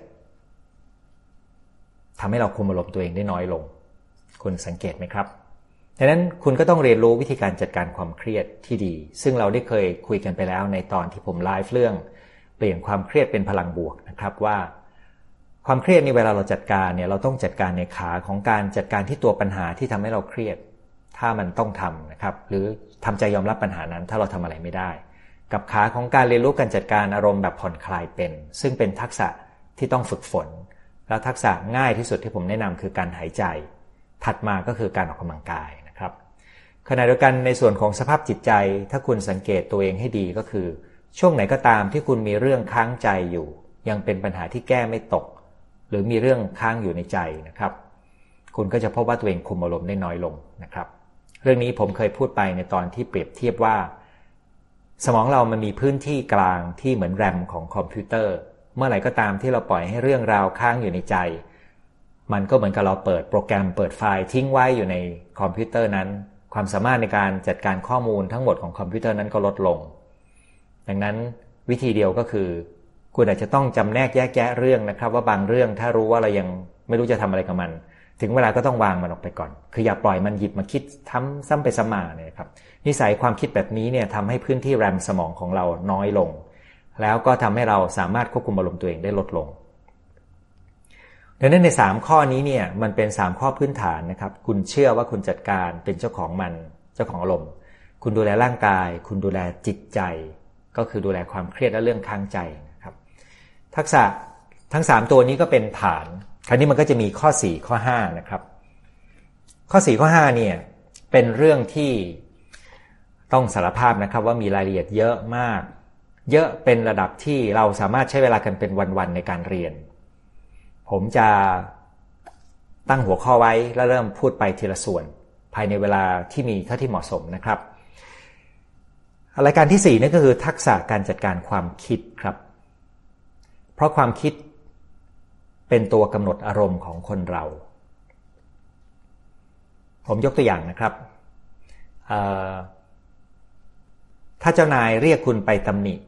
ทำให้เราคุมอารมณ์ตัวเองได้น้อยลงคุณสังเกตไหมครับดังนั้นคุณก็ต้องเรียนรู้วิธีการจัดการความเครียดที่ดีซึ่งเราได้เคยคุยกันไปแล้วในตอนที่ผมไลฟ์เรื่องเปลี่ยนความเครียดเป็นพลังบวกนะครับว่าความเครียดนี่เวลาเราจัดการเนี่ยเราต้องจัดการในขาของการจัดการที่ตัวปัญหาที่ทำให้เราเครียดถ้ามันต้องทำนะครับหรือทำใจยอมรับปัญหานั้นถ้าเราทำอะไรไม่ได้กับขาของการเรียนรู้การจัดการอารมณ์แบบผ่อนคลายเป็นซึ่งเป็นทักษะที่ต้องฝึกฝนแล้วทักษะง่ายที่สุดที่ผมแนะนำคือการหายใจถัดมาก็คือการออกกำลังกายนะครับขณะเดียวกันในส่วนของสภาพจิตใจถ้าคุณสังเกตตัวเองให้ดีก็คือช่วงไหนก็ตามที่คุณมีเรื่องค้างใจอยู่ยังเป็นปัญหาที่แก้ไม่ตกหรือมีเรื่องค้างอยู่ในใจนะครับคุณก็จะพบว่าตัวเองคุมอารมณ์ได้น้อยลงนะครับเรื่องนี้ผมเคยพูดไปในตอนที่เปรียบเทียบว่าสมองเรามันมีพื้นที่กลางที่เหมือนแรมของคอมพิวเตอร์เมื่อไหร่ก็ตามที่เราปล่อยให้เรื่องราวค้างอยู่ในใจมันก็เหมือนกับเราเปิดโปรแกรมเปิดไฟล์ทิ้งไว้อยู่ในคอมพิวเตอร์นั้นความสามารถในการจัดการข้อมูลทั้งหมดของคอมพิวเตอร์นั้นก็ลดลงดังนั้นวิธีเดียวก็คือคุณอาจจะต้องจำแนกแยกแยะเรื่องนะครับว่าบางเรื่องถ้ารู้ว่าเรายังไม่รู้จะทำอะไรกับมันถึงเวลาก็ต้องวางมันออกไปก่อนคืออย่าปล่อยมันหยิบมาคิดทำซ้ำไปซ้ำมาเนี่ยครับนิสัยความคิดแบบนี้เนี่ยทำให้พื้นที่แรมสมองของเราน้อยลงแล้วก็ทำให้เราสามารถควบคุมอารมณ์ตัวเองได้ลดลงดังนั้นในสามข้อนี้เนี่ยมันเป็นสามข้อพื้นฐานนะครับคุณเชื่อว่าคุณจัดการเป็นเจ้าของมันเจ้าของอารมณ์คุณดูแลร่างกายคุณดูแลจิตใจก็คือดูแลความเครียดและเรื่องค้างใจนะครับทักษะทั้งสามตัวนี้ก็เป็นฐานคราวนี้มันก็จะมีข้อสี่ข้อห้านะครับข้อสี่ข้อห้าเนี่ยเป็นเรื่องที่ต้องสารภาพนะครับว่ามีรายละเอียดเยอะมากเยอะเป็นระดับที่เราสามารถใช้เวลากันเป็นวันๆในการเรียนผมจะตั้งหัวข้อไว้แล้วเริ่มพูดไปทีละส่วนภายในเวลาที่มีเท่าที่เหมาะสมนะครับรายการที่สี่นั่นก็คือทักษะการจัดการความคิดครับเพราะความคิดเป็นตัวกำหนดอารมณ์ของคนเราผมยกตัวอย่างนะครับถ้าเจ้านายเรียกคุณไปตำหนิ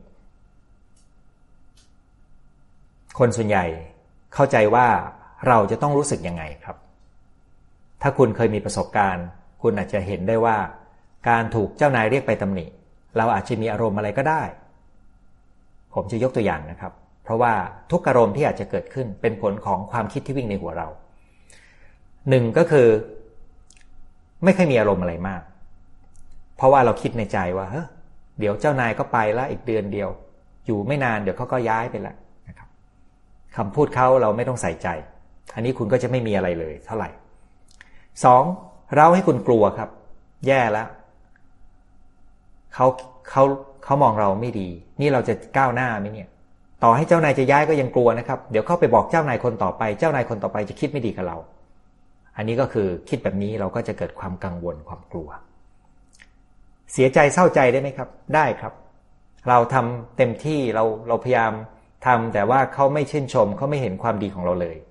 คนส่วนใหญ่เข้าใจว่าเราจะต้องรู้สึกยังไงครับถ้าคุณเคยมีประสบการณ์คุณอาจจะเห็นได้ว่าการถูกเจ้านายเรียกไปตำหนิเราอาจจะมีอารมณ์อะไรก็ได้ผมจะยกตัวอย่างนะครับเพราะว่าทุกอารมณ์ที่อาจจะเกิดขึ้นเป็นผลของความคิดที่วิ่งในหัวเราหนึ่งก็คือไม่เคยมีอารมณ์อะไรมากเพราะว่าเราคิดในใจว่าเฮ้ยเดี๋ยวเจ้านายก็ไปแล้วอีกเดือนเดียวอยู่ไม่นานเดี๋ยวเขาก็ย้ายไปแล้วนะครับคำพูดเขาเราไม่ต้องใส่ใจอันนี้คุณก็จะไม่มีอะไรเลยเท่าไหร่สองเราให้คุณกลัวครับแย่แล้วเขาเขาเขามองเราไม่ดีนี่เราจะก้าวหน้าไหมเนี่ยต่อให้เจ้านายจะย้ายก็ยังกลัวนะครับเดี๋ยวเข้าไปบอกเจ้านายคนต่อไปเจ้านายคนต่อไปจะคิดไม่ดีกับเราอันนี้ก็คือคิดแบบนี้เราก็จะเกิดความกังวลความกลัวเสียใจเศร้าใจได้ไหมครับได้ครับเราทำเต็มที่เราเราพยายามทำแต่ว่าเขาไม่ชื่นชมเขาไม่เห็นความดีของเราเลย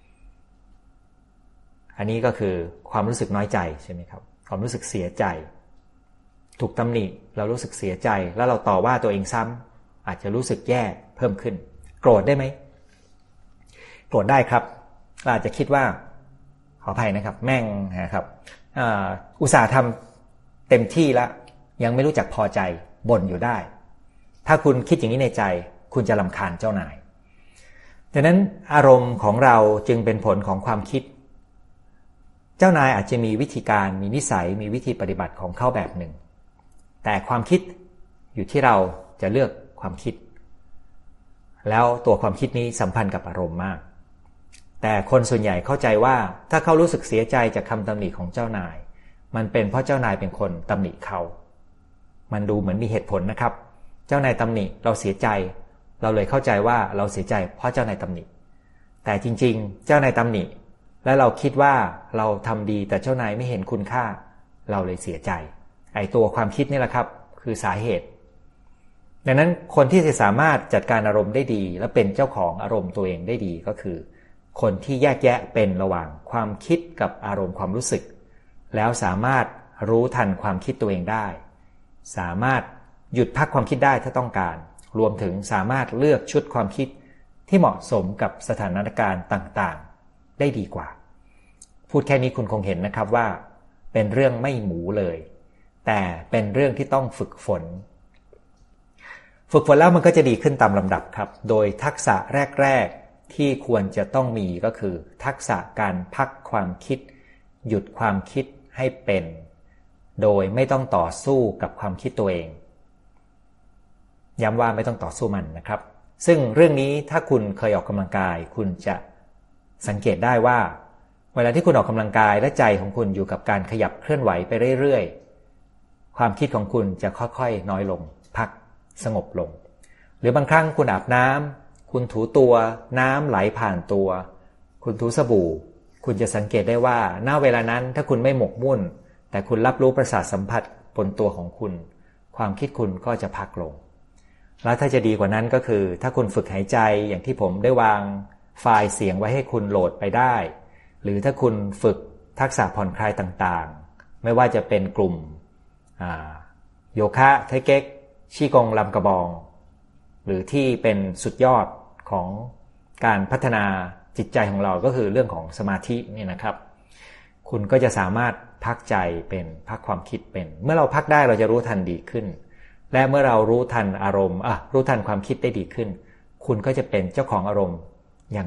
อันนี้ก็คือความรู้สึกน้อยใจใช่ไหมครับความรู้สึกเสียใจถูกตำหนิเรารู้สึกเสียใจแล้วเราต่อว่าตัวเองซ้ำอาจจะรู้สึกแย่เพิ่มขึ้นโกรธได้ไหมโกรธได้ครับเราอาจจะคิดว่าขออภัยนะครับแม่งนะครับอุตส่าห์ทำเต็มที่แล้วยังไม่รู้จักพอใจบ่นอยู่ได้ถ้าคุณคิดอย่างนี้ในใจคุณจะรำคาญเจ้านายดังนั้นอารมณ์ของเราจึงเป็นผลของความคิดเจ้านายอาจจะมีวิธีการมีนิสัยมีวิธีปฏิบัติของเขาแบบหนึ่งแต่ความคิดอยู่ที่เราจะเลือกความคิดแล้วตัวความคิดนี้สัมพันธ์กับอารมณ์มากแต่คนส่วนใหญ่เข้าใจว่าถ้าเขารู้สึกเสียใจจากคำตำหนิของเจ้านายมันเป็นเพราะเจ้านายเป็นคนตำหนิเขามันดูเหมือนมีเหตุผลนะครับเจ้านายตำหนิเราเสียใจเราเลยเข้าใจว่าเราเสียใจเพราะเจ้านายตำหนิแต่จริงๆเจ้านายตำหนิและเราคิดว่าเราทำดีแต่เจ้านายไม่เห็นคุณค่าเราเลยเสียใจไอ้ตัวความคิดนี่แหละครับคือสาเหตุดังนั้นคนที่จะสามารถจัดการอารมณ์ได้ดีและเป็นเจ้าของอารมณ์ตัวเองได้ดีก็คือคนที่แยกแยะเป็นระหว่างความคิดกับอารมณ์ความรู้สึกแล้วสามารถรู้ทันความคิดตัวเองได้สามารถหยุดพักความคิดได้ถ้าต้องการรวมถึงสามารถเลือกชุดความคิดที่เหมาะสมกับสถานการณ์ต่างๆได้ดีกว่าพูดแค่นี้คุณคงเห็นนะครับว่าเป็นเรื่องไม่หมูเลยแต่เป็นเรื่องที่ต้องฝึกฝนฝึกฝนแล้วมันก็จะดีขึ้นตามลำดับครับโดยทักษะแรกๆที่ควรจะต้องมีก็คือทักษะการพักความคิดหยุดความคิดให้เป็นโดยไม่ต้องต่อสู้กับความคิดตัวเองย้ำว่าไม่ต้องต่อสู้มันนะครับซึ่งเรื่องนี้ถ้าคุณเคยออกกำลังกายคุณจะสังเกตได้ว่าเวลาที่คุณออกกำลังกายและใจของคุณอยู่กับการขยับเคลื่อนไหวไปเรื่อยๆความคิดของคุณจะค่อยๆน้อยลงพักสงบลงหรือบางครั้งคุณอาบน้ำคุณถูตัวน้ำไหลผ่านตัวคุณถูสบู่คุณจะสังเกตได้ว่าณเวลานั้นถ้าคุณไม่หมกมุ่นแต่คุณรับรู้ประสาทสัมผัสบนตัวของคุณความคิดคุณก็จะพักลงแล้วถ้าจะดีกว่านั้นก็คือถ้าคุณฝึกหายใจอย่างที่ผมได้วางไฟล์เสียงไว้ให้คุณโหลดไปได้หรือถ้าคุณฝึกทักษะผ่อนคลายต่างๆไม่ว่าจะเป็นกลุ่มโยคะไทเก๊กชี่กงลำกระบองหรือที่เป็นสุดยอดของการพัฒนาจิตใจของเราก็คือเรื่องของสมาธินี่นะครับคุณก็จะสามารถพักใจเป็นพักความคิดเป็นเมื่อเราพักได้เราจะรู้ทันดีขึ้นและเมื่อเรารู้ทันอารมณ์อ่ะรู้ทันความคิดได้ดีขึ้นคุณก็จะเป็นเจ้าของอารมณ์อย่าง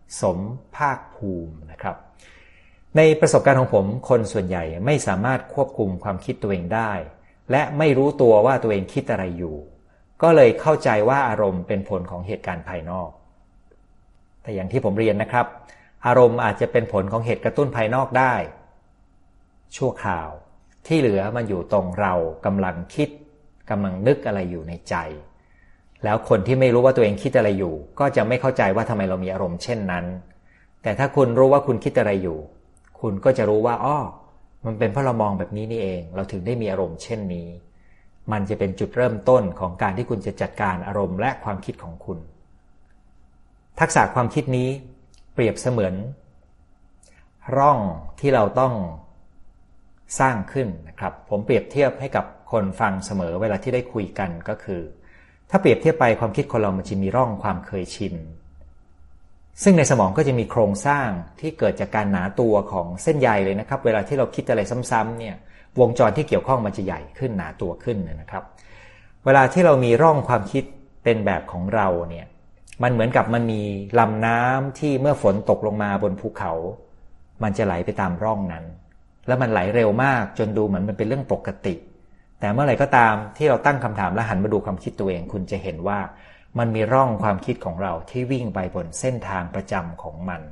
สมภาคภูมินะครับในประสบการณ์ของผมคนส่วนใหญ่ไม่สามารถควบคุมความคิดตัวเองได้และไม่รู้ตัวว่าตัวเองคิดอะไรอยู่ก็เลยเข้าใจว่าอารมณ์เป็นผลของเหตุการณ์ภายนอกแต่อย่างที่ผมเรียนนะครับอารมณ์อาจจะเป็นผลของเหตุกระตุ้นภายนอกได้ชั่วคราวที่เหลือมันอยู่ตรงเรากำลังคิดกำลังนึกอะไรอยู่ในใจแล้วคนที่ไม่รู้ว่าตัวเองคิดอะไรอยู่ก็จะไม่เข้าใจว่าทำไมเรามีอารมณ์เช่นนั้นแต่ถ้าคุณรู้ว่าคุณคิดอะไรอยู่คุณก็จะรู้ว่าอ้อมันเป็นเพราะเรามองแบบนี้นี่เองเราถึงได้มีอารมณ์เช่นนี้มันจะเป็นจุดเริ่มต้นของการที่คุณจะจัดการอารมณ์และความคิดของคุณทักษะความคิดนี้เปรียบเสมือนร่องที่เราต้องสร้างขึ้นนะครับผมเปรียบเทียบให้กับคนฟังเสมอเวลาที่ได้คุยกันก็คือถ้าเปรียบเทียบไปความคิดคนเรามันจะมีร่องความเคยชินซึ่งในสมองก็จะมีโครงสร้างที่เกิดจากการหนาตัวของเส้นใยเลยนะครับเวลาที่เราคิดอะไรซ้ำๆเนี่ยวงจรที่เกี่ยวข้องมันจะใหญ่ขึ้นหนาตัวขึ้นนะครับเวลาที่เรามีร่องความคิดเป็นแบบของเราเนี่ยมันเหมือนกับมันมีลำน้ำที่เมื่อฝนตกลงมาบนภูเขามันจะไหลไปตามร่องนั้นแล้วมันไหลเร็วมากจนดูเหมือนมันเป็นเรื่องปกติแต่เมื่อไหร่ก็ตามที่เราตั้งคำถามและหันมาดูความคิดตัวเองคุณจะเห็นว่ามันมีร่องความคิดของเราที่วิ่งไปบนเส้นทางประจำของมัน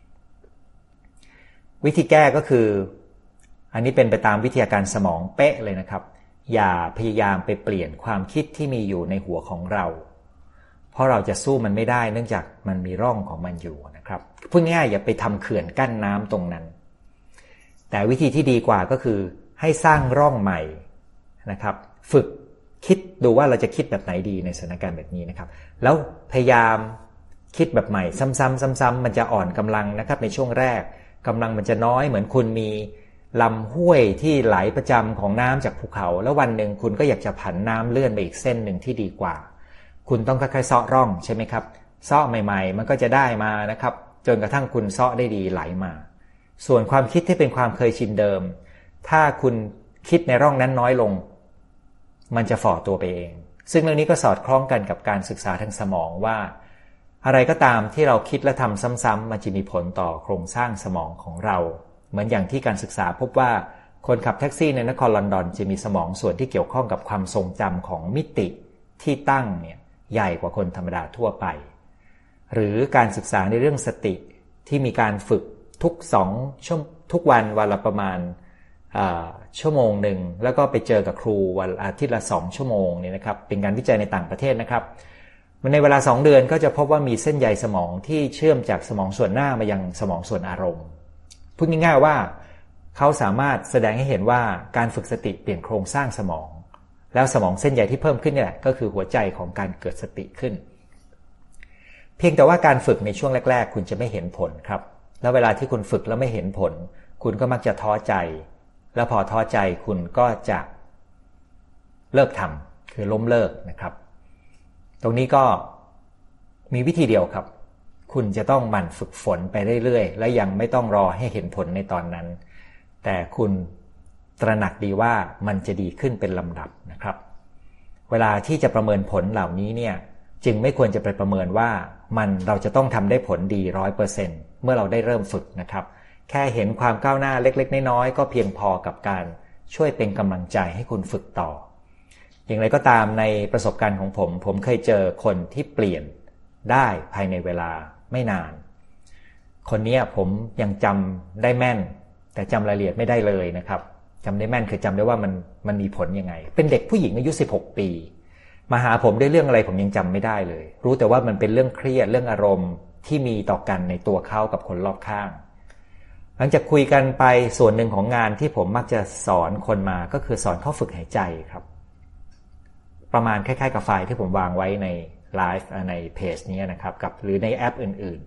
วิธีแก้ก็คืออันนี้เป็นไปตามวิทยาการสมองเป๊ะเลยนะครับอย่าพยายามไปเปลี่ยนความคิดที่มีอยู่ในหัวของเราเพราะเราจะสู้มันไม่ได้เนื่องจากมันมีร่องของมันอยู่นะครับพูดง่ายๆอย่าไปทำเขื่อนกั้นน้ำตรงนั้นแต่วิธีที่ดีกว่าก็คือให้สร้างร่องใหม่นะครับฝึกคิดดูว่าเราจะคิดแบบไหนดีในสถานการณ์แบบนี้นะครับแล้วพยายามคิดแบบใหม่ซ้ำๆซ้ำๆมันจะอ่อนกำลังนะครับในช่วงแรกกำลังมันจะน้อยเหมือนคุณมีลำห้วยที่ไหลประจำของน้ำจากภูเขาแล้ววันหนึ่งคุณก็อยากจะผันน้ำเลื่อนไปอีกเส้นหนึ่งที่ดีกว่าคุณต้องค่อยๆเซาะร่องใช่ไหมครับเซาะใหม่ๆมันก็จะได้มานะครับจนกระทั่งคุณเซาะได้ดีไหลมาส่วนความคิดที่เป็นความเคยชินเดิมถ้าคุณคิดในร่องนั้นน้อยลงมันจะฝ่อตัวไปเองซึ่งเรื่องนี้ก็สอดคล้องกันกับการศึกษาทางสมองว่าอะไรก็ตามที่เราคิดและทำซ้ำๆมันจะมีผลต่อโครงสร้างสมองของเราเหมือนอย่างที่การศึกษาพบว่าคนขับแท็กซี่ในนครลอนดอนจะมีสมองส่วนที่เกี่ยวข้องกับความทรงจำของมิติที่ตั้งเนี่ยใหญ่กว่าคนธรรมดาทั่วไปหรือการศึกษาในเรื่องสติที่มีการฝึกทุกสองชั่วทุกวันวันละประมาณชั่วโมงหนึ่งแล้วก็ไปเจอกับครูวันอาทิตย์ละสองชั่วโมงนี่นะครับเป็นการวิจัยในต่างประเทศนะครับในเวลาสองเดือนก็จะพบว่ามีเส้นใยสมองที่เชื่อมจากสมองส่วนหน้ามายังสมองส่วนอารมณ์พูดง่ายๆว่าเขาสามารถแสดงให้เห็นว่าการฝึกสติเปลี่ยนโครงสร้างสมองแล้วสมองเส้นใยที่เพิ่มขึ้นเนี่ยก็คือหัวใจของการเกิดสติขึ้นเพียงแต่ว่าการฝึกในช่วงแรกๆคุณจะไม่เห็นผลครับแล้วเวลาที่คุณฝึกแล้วไม่เห็นผลคุณก็มักจะท้อใจแล้วพอท้อใจคุณก็จะเลิกทำคือล้มเลิกนะครับตรงนี้ก็มีวิธีเดียวครับคุณจะต้องหมั่นฝึกฝนไปเรื่อยๆและยังไม่ต้องรอให้เห็นผลในตอนนั้นแต่คุณตระหนักดีว่ามันจะดีขึ้นเป็นลำดับนะครับเวลาที่จะประเมินผลเหล่านี้เนี่ยจึงไม่ควรจะไปประเมินว่ามันเราจะต้องทำได้ผลดี ร้อยเปอร์เซ็นต์ เมื่อเราได้เริ่มฝึกนะครับแค่เห็นความก้าวหน้าเล็กๆน้อยๆก็เพียงพอกับการช่วยเป็นกำลังใจให้คุณฝึกต่ออย่างไรก็ตามในประสบการณ์ของผมผมเคยเจอคนที่เปลี่ยนได้ภายในเวลาไม่นานคนนี้ผมยังจำได้แม่นแต่จำรายละเอียดไม่ได้เลยนะครับจำได้แม่นคือจำได้ว่ามันมันมีผลยังไงเป็นเด็กผู้หญิงอายุสิบหกปีมาหาผมได้เรื่องอะไรผมยังจำไม่ได้เลยรู้แต่ว่ามันเป็นเรื่องเครียดเรื่องอารมณ์ที่มีต่อกันในตัวเขากับคนรอบข้างหลังจากคุยกันไปส่วนหนึ่งของงานที่ผมมักจะสอนคนมาก็คือสอนเขาฝึกหายใจครับประมาณคล้ายๆกับไฟล์ที่ผมวางไว้ในไลฟ์ในเพจนี้นะครับกับหรือในแอปอื่น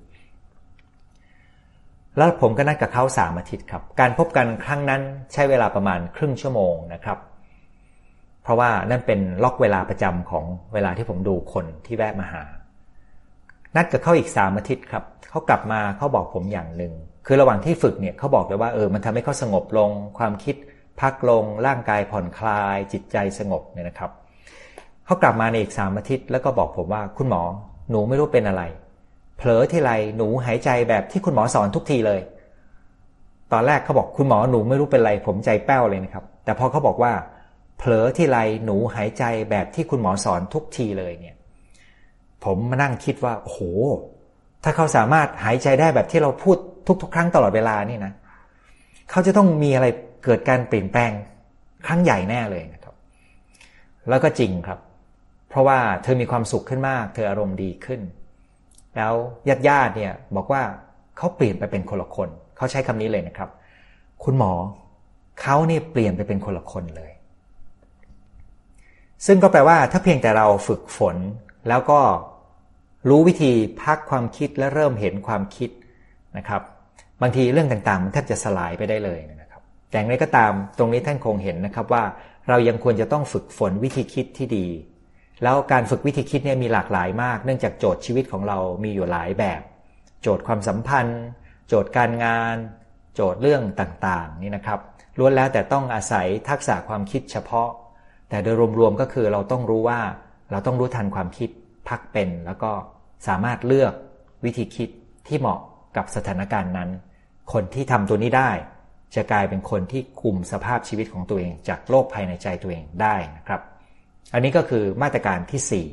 ๆแล้วผมก็นัดกับเขาสามอาทิตย์ครับการพบกันครั้งนั้นใช้เวลาประมาณครึ่งชั่วโมงนะครับเพราะว่านั่นเป็นล็อกเวลาประจำของเวลาที่ผมดูคนที่แวะมาหานัดกับเขาอีกสามอาทิตย์ครับเขากลับมาเขาบอกผมอย่างหนึ่งคือระหว่างที่ฝึกเนี่ยเขาบอกเลยว่าเออมันทำให้เขาสงบลงความคิดพักลงร่างกายผ่อนคลายจิตใจสงบเนี่ยนะครับเขากลับมาในอีกสามอาทิตย์แล้วก็บอกผมว่าคุณหมอหนูไม่รู้เป็นอะไรเผลอทีไรหนูหายใจแบบที่คุณหมอสอนทุกทีเลยตอนแรกเขาบอกคุณหมอหนูไม่รู้เป็นไรผมใจแป้วเลยนะครับแต่พอเขาบอกว่าเผลอทีไรหนูหายใจแบบที่คุณหมอสอนทุกทีเลยเนี่ยผมมานั่งคิดว่าโอ้โหถ้าเขาสามารถหายใจได้แบบที่เราพูดทุกๆครั้งตลอดเวลานี่นะเขาจะต้องมีอะไรเกิดการเปลี่ยนแปลงครั้งใหญ่แน่เลยนะครับแล้วก็จริงครับเพราะว่าเธอมีความสุขขึ้นมากเธออารมณ์ดีขึ้นแล้วญาติๆเนี่ยบอกว่าเขาเปลี่ยนไปเป็นคนละคนเขาใช้คำนี้เลยนะครับคุณหมอเขาเนี่ยเปลี่ยนไปเป็นคนละคนเลยซึ่งก็แปลว่าถ้าเพียงแต่เราฝึกฝนแล้วก็รู้วิธีพักความคิดและเริ่มเห็นความคิดนะครับบางทีเรื่องต่างๆมันแทบจะสลายไปได้เลยนะครับแต่อย่างไรก็ตามตรงนี้ท่านคงเห็นนะครับว่าเรายังควรจะต้องฝึกฝนวิธีคิดที่ดีแล้วการฝึกวิธีคิดเนี่ยมีหลากหลายมากเนื่องจากโจทย์ชีวิตของเรามีอยู่หลายแบบโจทย์ความสัมพันธ์โจทย์การงานโจทย์เรื่องต่างๆนี่นะครับล้วนแล้วแต่ต้องอาศัยทักษะความคิดเฉพาะแต่โดยรวมๆก็คือเราต้องรู้ว่าเราต้องรู้ทันความคิดพักเป็นแล้วก็สามารถเลือกวิธีคิดที่เหมาะกับสถานการณ์นั้นคนที่ทำตัวนี้ได้จะกลายเป็นคนที่คุมสภาพชีวิตของตัวเองจากโลกภายในใจตัวเองได้นะครับอันนี้ก็คือมาตรการที่สี่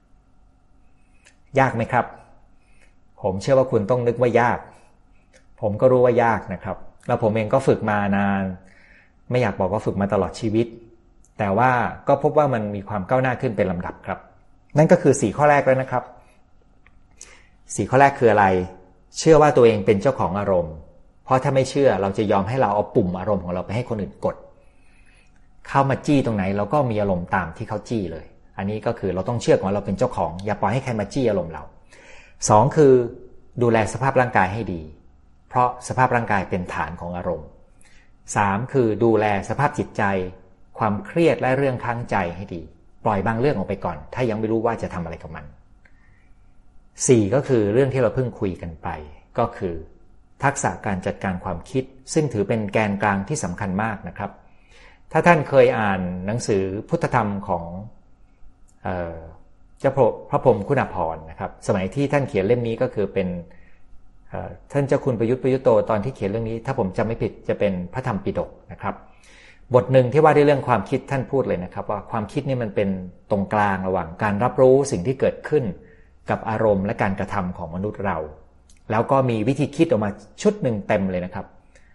ยากไหมครับผมเชื่อว่าคุณต้องนึกว่ายากผมก็รู้ว่ายากนะครับแล้วผมเองก็ฝึกมานานไม่อยากบอกว่าฝึกมาตลอดชีวิตแต่ว่าก็พบว่ามันมีความก้าวหน้าขึ้นเป็นลำดับครับนั่นก็คือสี่ข้อแรกแล้วนะครับสี่ข้อแรกคืออะไรเชื่อว่าตัวเองเป็นเจ้าของอารมณ์เพราะถ้าไม่เชื่อเราจะยอมให้เราเอาปุ่มอารมณ์ของเราไปให้คนอื่นกดเข้ามาจี้ตรงไหนเราก็มีอารมณ์ตามที่เขาจี้เลยอันนี้ก็คือเราต้องเชื่อว่าเราเป็นเจ้าของอย่าปล่อยให้ใครมาจี้อารมณ์เราสองคือดูแลสภาพร่างกายให้ดีเพราะสภาพร่างกายเป็นฐานของอารมณ์สามคือดูแลสภาพจิตใจความเครียดและเรื่องค้างใจให้ดีปล่อยบางเรื่องออกไปก่อนถ้ายังไม่รู้ว่าจะทำอะไรกับมันสี่ก็คือเรื่องที่เราเพิ่งคุยกันไปก็คือทักษะการจัดการความคิดซึ่งถือเป็นแกนกลางที่สำคัญมากนะครับถ้าท่านเคยอ่านหนังสือพุทธธรรมของเอ่อเจ้าพระพรหมคุณาภรณ์นะครับสมัยที่ท่านเขียนเล่มนี้ก็คือเป็นท่านเจ้าคุณประยุทธ์ประยุทธ์โตตอนที่เขียนเรื่องนี้ถ้าผมจำไม่ผิดจะเป็นพระธรรมปิฎกนะครับบทหนึ่งที่ว่าด้วยเรื่องความคิดท่านพูดเลยนะครับว่าความคิดนี่มันเป็นตรงกลางระหว่างการรับรู้สิ่งที่เกิดขึ้นกับอารมณ์และการกระทำของมนุษย์เราแล้วก็มีวิธีคิดออกมาชุดหนึ่งเต็มเลยนะครับ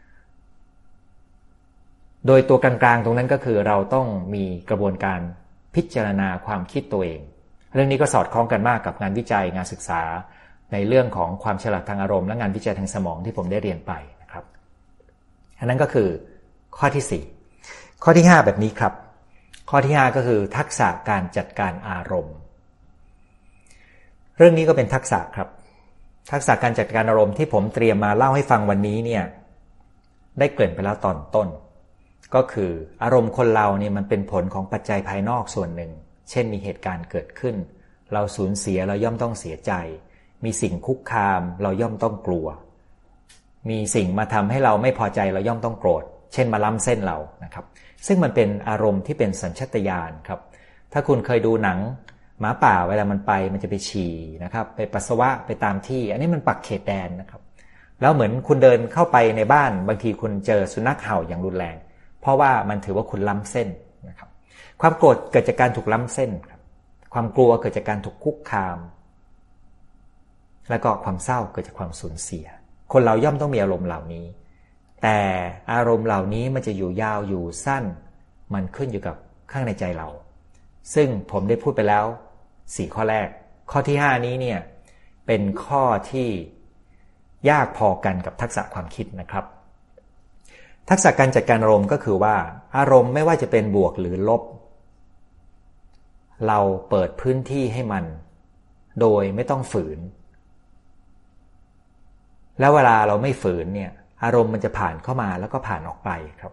โดยตัวกลางๆตรงนั้นก็คือเราต้องมีกระบวนการพิจารณาความคิดตัวเองเรื่องนี้ก็สอดคล้องกันมากกับงานวิจัยงานศึกษาในเรื่องของความฉลาดทางอารมณ์และงานวิจัยทางสมองที่ผมได้เรียนไปนะครับอันนั้นก็คือข้อที่สี่ข้อที่ห้าแบบนี้ครับข้อที่ห้าก็คือทักษะการจัดการอารมณ์เรื่องนี้ก็เป็นทักษะครับทักษะการจัดการอารมณ์ที่ผมเตรียมมาเล่าให้ฟังวันนี้เนี่ยได้เกริ่นไปแล้วตอนต้นก็คืออารมณ์คนเราเนี่ยมันเป็นผลของปัจจัยภายนอกส่วนหนึ่งเช่นมีเหตุการณ์เกิดขึ้นเราสูญเสียเราย่อมต้องเสียใจมีสิ่งคุกคามเราย่อมต้องกลัวมีสิ่งมาทำให้เราไม่พอใจเราย่อมต้องโกรธเช่นมาล้ำเส้นเรานะครับซึ่งมันเป็นอารมณ์ที่เป็นสัญชาตญาณครับถ้าคุณเคยดูหนังหมาป่าเวลามันไปมันจะไปฉี่นะครับไปปัสสาวะไปตามที่อันนี้มันปักเขตแดนนะครับแล้วเหมือนคุณเดินเข้าไปในบ้านบางทีคุณเจอสุนัขเห่าอย่างรุนแรงเพราะว่ามันถือว่าคุณล้ำเส้นนะครับความโกรธเกิดจากการถูกล้ำเส้นครับความกลัวเกิดจากการถูกคุกคามแล้วก็ความเศร้าเกิดจากความสูญเสียคนเราย่อมต้องมีอารมณ์เหล่านี้แต่อารมณ์เหล่านี้มันจะอยู่ยาวอยู่สั้นมันขึ้นอยู่กับข้างในใจเราซึ่งผมได้พูดไปแล้วสี่ข้อแรกข้อที่ห้านี้เนี่ยเป็นข้อที่ยากพอกันกับทักษะความคิดนะครับทักษะการจัดการอารมณ์ก็คือว่าอารมณ์ไม่ว่าจะเป็นบวกหรือลบเราเปิดพื้นที่ให้มันโดยไม่ต้องฝืนแล้วเวลาเราไม่ฝืนเนี่ยอารมณ์มันจะผ่านเข้ามาแล้วก็ผ่านออกไปครับ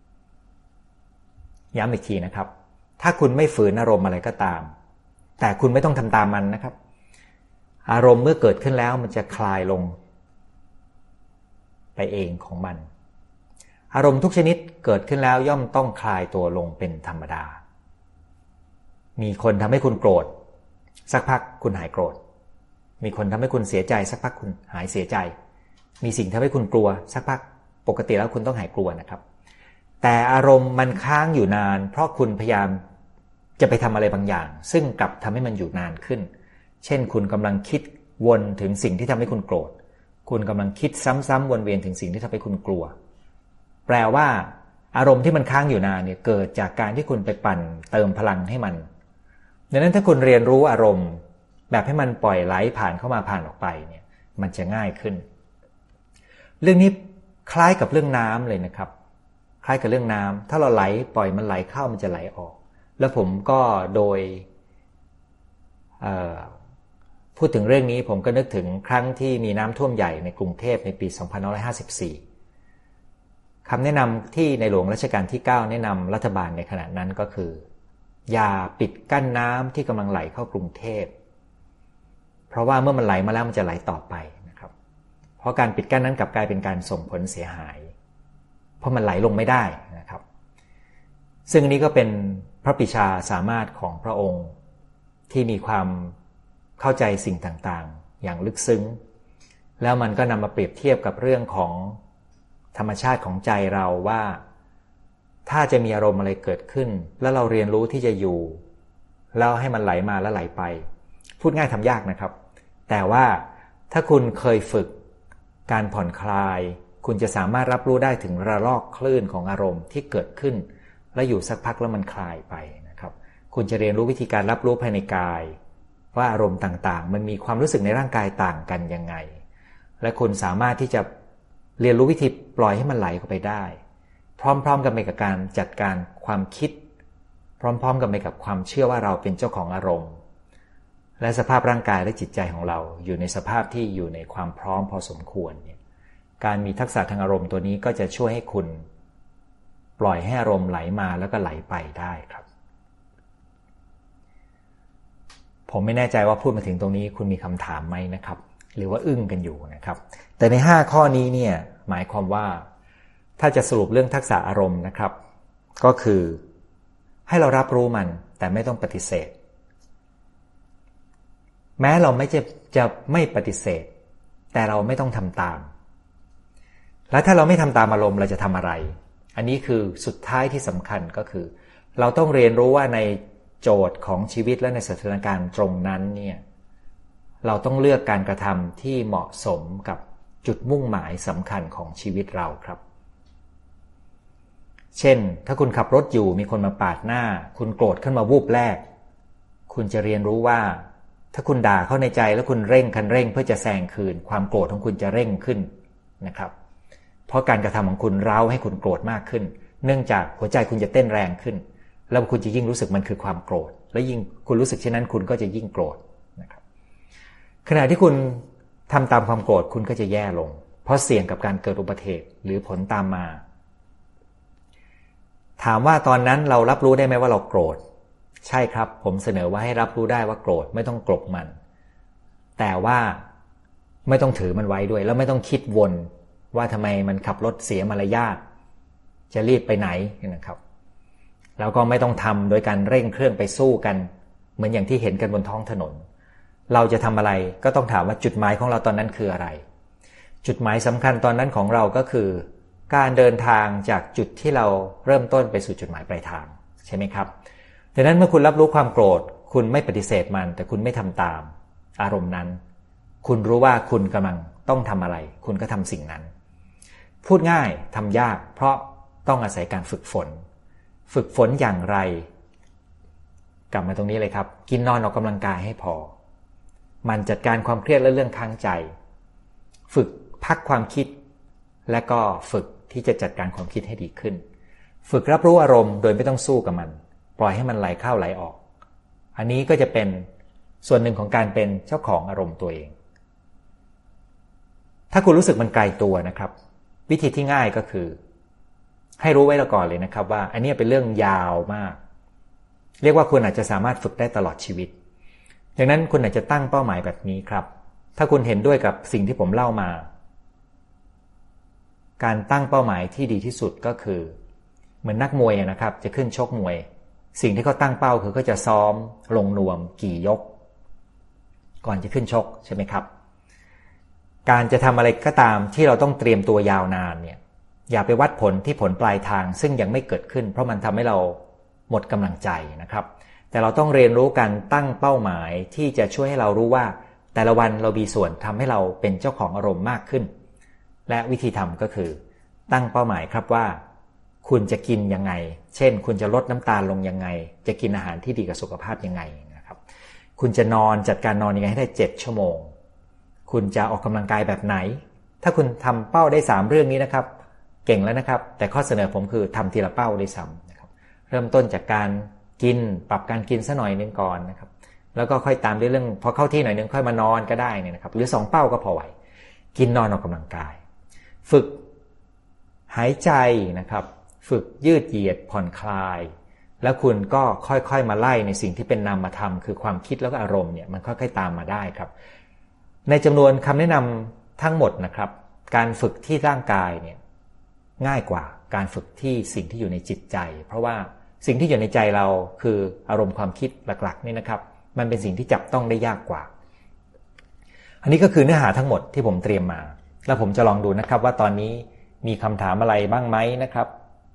ย้ำอีกทีนะครับถ้าคุณไม่ฝืนอารมณ์อะไรก็ตามแต่คุณไม่ต้องทำตามมันนะครับอารมณ์เมื่อเกิดขึ้นแล้วมันจะคลายลงไปเองของมันอารมณ์ทุกชนิดเกิดขึ้นแล้วย่อมต้องคลายตัวลงเป็นธรรมดามีคนทำให้คุณโกรธสักพักคุณหายโกรธมีคนทำให้คุณเสียใจสักพักคุณหายเสียใจมีสิ่งทำให้คุณกลัวสักพักปกติแล้วคุณต้องหายกลัวนะครับแต่อารมณ์มันค้างอยู่นานเพราะคุณพยายามจะไปทำอะไรบางอย่างซึ่งกลับทำให้มันอยู่นานขึ้นเช่นคุณกำลังคิดวนถึงสิ่งที่ทำให้คุณโกรธคุณกำลังคิดซ้ำๆวนเวียนถึงสิ่งที่ทำให้คุณกลัวแปลว่าอารมณ์ที่มันค้างอยู่นานเนี่ยเกิดจากการที่คุณไปปั่นเติมพลังให้มันดังนั้นถ้าคุณเรียนรู้อารมณ์แบบให้มันปล่อยไหลผ่านเข้ามาผ่านออกไปเนี่ยมันจะง่ายขึ้นเรื่องนี้คล้ายกับเรื่องน้ำเลยนะครับคล้ายกับเรื่องน้ำถ้าเราไหลปล่อยมันไหลเข้ามันจะไหลออกแล้วผมก็โดยพูดถึงเรื่องนี้ผมก็นึกถึงครั้งที่มีน้ำท่วมใหญ่ในกรุงเทพในปีสองพันห้าร้อยห้าสิบสี่คำแนะนำที่ในหลวงรัชกาลที่เก้าแนะนำรัฐบาลในขณะนั้นก็คืออย่าปิดกั้นน้ำที่กำลังไหลเข้ากรุงเทพเพราะว่าเมื่อมันไหลมาแล้วมันจะไหลต่อไปนะครับเพราะการปิดกั้นนั้นกลับกลายเป็นการส่งผลเสียหายเพราะมันไหลลงไม่ได้นะครับซึ่งอันนี้ก็เป็นพระปรีชาสามารถของพระองค์ที่มีความเข้าใจสิ่งต่างๆอย่างลึกซึ้งแล้วมันก็นำมาเปรียบเทียบกับเรื่องของธรรมชาติของใจเราว่าถ้าจะมีอารมณ์อะไรเกิดขึ้นแล้วเราเรียนรู้ที่จะอยู่แล้วให้มันไหลมาแล้วไหลไปพูดง่ายทำยากนะครับแต่ว่าถ้าคุณเคยฝึกการผ่อนคลายคุณจะสามารถรับรู้ได้ถึงระลอกคลื่นของอารมณ์ที่เกิดขึ้นและอยู่สักพักแล้วมันคลายไปนะครับคุณจะเรียนรู้วิธีการรับรู้ภายในกายว่าอารมณ์ต่างๆมันมีความรู้สึกในร่างกายต่างกันยังไงและคุณสามารถที่จะเรียนรู้วิธีปล่อยให้มันไหลเข้าไปได้พร้อมๆกันไปกับการจัดการความคิดพร้อมๆกันไปกับความเชื่อว่าเราเป็นเจ้าของอารมณ์และสภาพร่างกายและจิตใจของเราอยู่ในสภาพที่อยู่ในความพร้อมพอสมควรเนี่ยการมีทักษะทางอารมณ์ตัวนี้ก็จะช่วยให้คุณปล่อยให้อารมณ์ไหลมาแล้วก็ไหลไปได้ครับผมไม่แน่ใจว่าพูดมาถึงตรงนี้คุณมีคำถามไหมนะครับหรือว่าอึ้งกันอยู่นะครับแต่ในห้าข้อนี้เนี่ยหมายความว่าถ้าจะสรุปเรื่องทักษะอารมณ์นะครับก็คือให้เรารับรู้มันแต่ไม่ต้องปฏิเสธแม้เราไม่จะจะไม่ปฏิเสธแต่เราไม่ต้องทำตามและถ้าเราไม่ทำตามอารมณ์เราจะทำอะไรอันนี้คือสุดท้ายที่สำคัญก็คือเราต้องเรียนรู้ว่าในโจทย์ของชีวิตและในสถานการณ์ตรงนั้นเนี่ยเราต้องเลือกการกระทำที่เหมาะสมกับจุดมุ่งหมายสำคัญของชีวิตเราครับเช่นถ้าคุณขับรถอยู่มีคนมาปาดหน้าคุณโกรธขึ้นมาวูบแรกคุณจะเรียนรู้ว่าถ้าคุณด่าเข้าในใจแล้วคุณเร่งคันเร่งเพื่อจะแซงคืนความโกรธของคุณจะเร่งขึ้นนะครับเพราะการกระทำของคุณเร้าให้คุณโกรธมากขึ้นเนื่องจากหัวใจคุณจะเต้นแรงขึ้นแล้วคุณจะยิ่งรู้สึกมันคือความโกรธและยิ่งคุณรู้สึกเช่นนั้นคุณก็จะยิ่งโกรธนะครับขณะที่คุณทำตามความโกรธคุณก็จะแย่ลงเพราะเสี่ยงกับการเกิดอุบัติเหตุหรือผลตามมาถามว่าตอนนั้นเรารับรู้ได้ไหมว่าเราโกรธใช่ครับผมเสนอว่าให้รับรู้ได้ว่าโกรธไม่ต้องกลบมันแต่ว่าไม่ต้องถือมันไว้ด้วยแล้วไม่ต้องคิดวนว่าทำไมมันขับรถเสียมารยาทจะรีบไปไหนนะครับแล้วก็ไม่ต้องทำโดยการเร่งเครื่องไปสู้กันเหมือนอย่างที่เห็นกันบนท้องถนนเราจะทำอะไรก็ต้องถามว่าจุดหมายของเราตอนนั้นคืออะไรจุดหมายสำคัญตอนนั้นของเราก็คือการเดินทางจากจุดที่เราเริ่มต้นไปสู่จุดหมายปลายทางใช่ไหมครับดังนั้นเมื่อคุณรับรู้ความโกรธคุณไม่ปฏิเสธมันแต่คุณไม่ทำตามอารมณ์นั้นคุณรู้ว่าคุณกำลังต้องทำอะไรคุณก็ทำสิ่งนั้นพูดง่ายทำยากเพราะต้องอาศัยการฝึกฝนฝึกฝนอย่างไรกลับมาตรงนี้เลยครับกินนอนออกกำลังกายให้พอมันจัดการความเครียดและเรื่องค้างใจฝึกพักความคิดและก็ฝึกที่จะจัดการความคิดให้ดีขึ้นฝึกรับรู้อารมณ์โดยไม่ต้องสู้กับมันปล่อยให้มันไหลเข้าไหลออกอันนี้ก็จะเป็นส่วนหนึ่งของการเป็นเจ้าของอารมณ์ตัวเองถ้าคุณรู้สึกมันไกลตัวนะครับวิธีที่ง่ายก็คือให้รู้ไว้ก่อนเลยนะครับว่าอันนี้เป็นเรื่องยาวมากเรียกว่าคุณอาจจะสามารถฝึกได้ตลอดชีวิตดังนั้นคุณอาจจะตั้งเป้าหมายแบบนี้ครับถ้าคุณเห็นด้วยกับสิ่งที่ผมเล่ามาการตั้งเป้าหมายที่ดีที่สุดก็คือเหมือนนักมวยนะครับจะขึ้นชกมวยสิ่งที่เขาตั้งเป้าคือเขาจะซ้อมลงนวมกี่ยกก่อนจะขึ้นชกใช่ไหมครับการจะทำอะไรก็ตามที่เราต้องเตรียมตัวยาวนานเนี่ยอย่าไปวัดผลที่ผลปลายทางซึ่งยังไม่เกิดขึ้นเพราะมันทำให้เราหมดกำลังใจนะครับแต่เราต้องเรียนรู้การตั้งเป้าหมายที่จะช่วยให้เรารู้ว่าแต่ละวันเรามีส่วนทำให้เราเป็นเจ้าของอารมณ์มากขึ้นและวิธีทำก็คือตั้งเป้าหมายครับว่าคุณจะกินยังไงเช่นคุณจะลดน้ำตาลลงยังไงจะกินอาหารที่ดีกับสุขภาพยังไงนะครับคุณจะนอนจัดการนอนยังไงให้ได้เจ็ดชั่วโมงคุณจะออกกำลังกายแบบไหนถ้าคุณทำเป้าได้สามเรื่องนี้นะครับเก่งแล้วนะครับแต่ข้อเสนอผมคือทำทีละเป้าได้ซ้ำนะครับเริ่มต้นจากการกินปรับการกินซะหน่อยนึงก่อนนะครับแล้วก็ค่อยตามด้วยเรื่องพอเข้าที่หน่อยนึงค่อยมานอนก็ได้เนี่ยนะครับหรือสองเป้าก็พอไหวกินนอนออกกำลังกายฝึกหายใจนะครับฝึกยืดเหยียดผ่อนคลายแล้วคุณก็ค่อยๆมาไล่ในสิ่งที่เป็นนามธรรมคือความคิดแล้วก็อารมณ์เนี่ยมันค่อยๆตามมาได้ครับในจำนวนคำแนะนำทั้งหมดนะครับการฝึกที่ร่างกายเนี่ยง่ายกว่าการฝึกที่สิ่งที่อยู่ในจิตใจเพราะว่าสิ่งที่อยู่ในใจเราคืออารมณ์ความคิดหลักๆนี่นะครับมันเป็นสิ่งที่จับต้องได้ยากกว่าอันนี้ก็คือเนื้อหาทั้งหมดที่ผมเตรียมมาแล้วผมจะลองดูนะครับว่าตอนนี้มีคำถามอะไรบ้างไหมนะครับ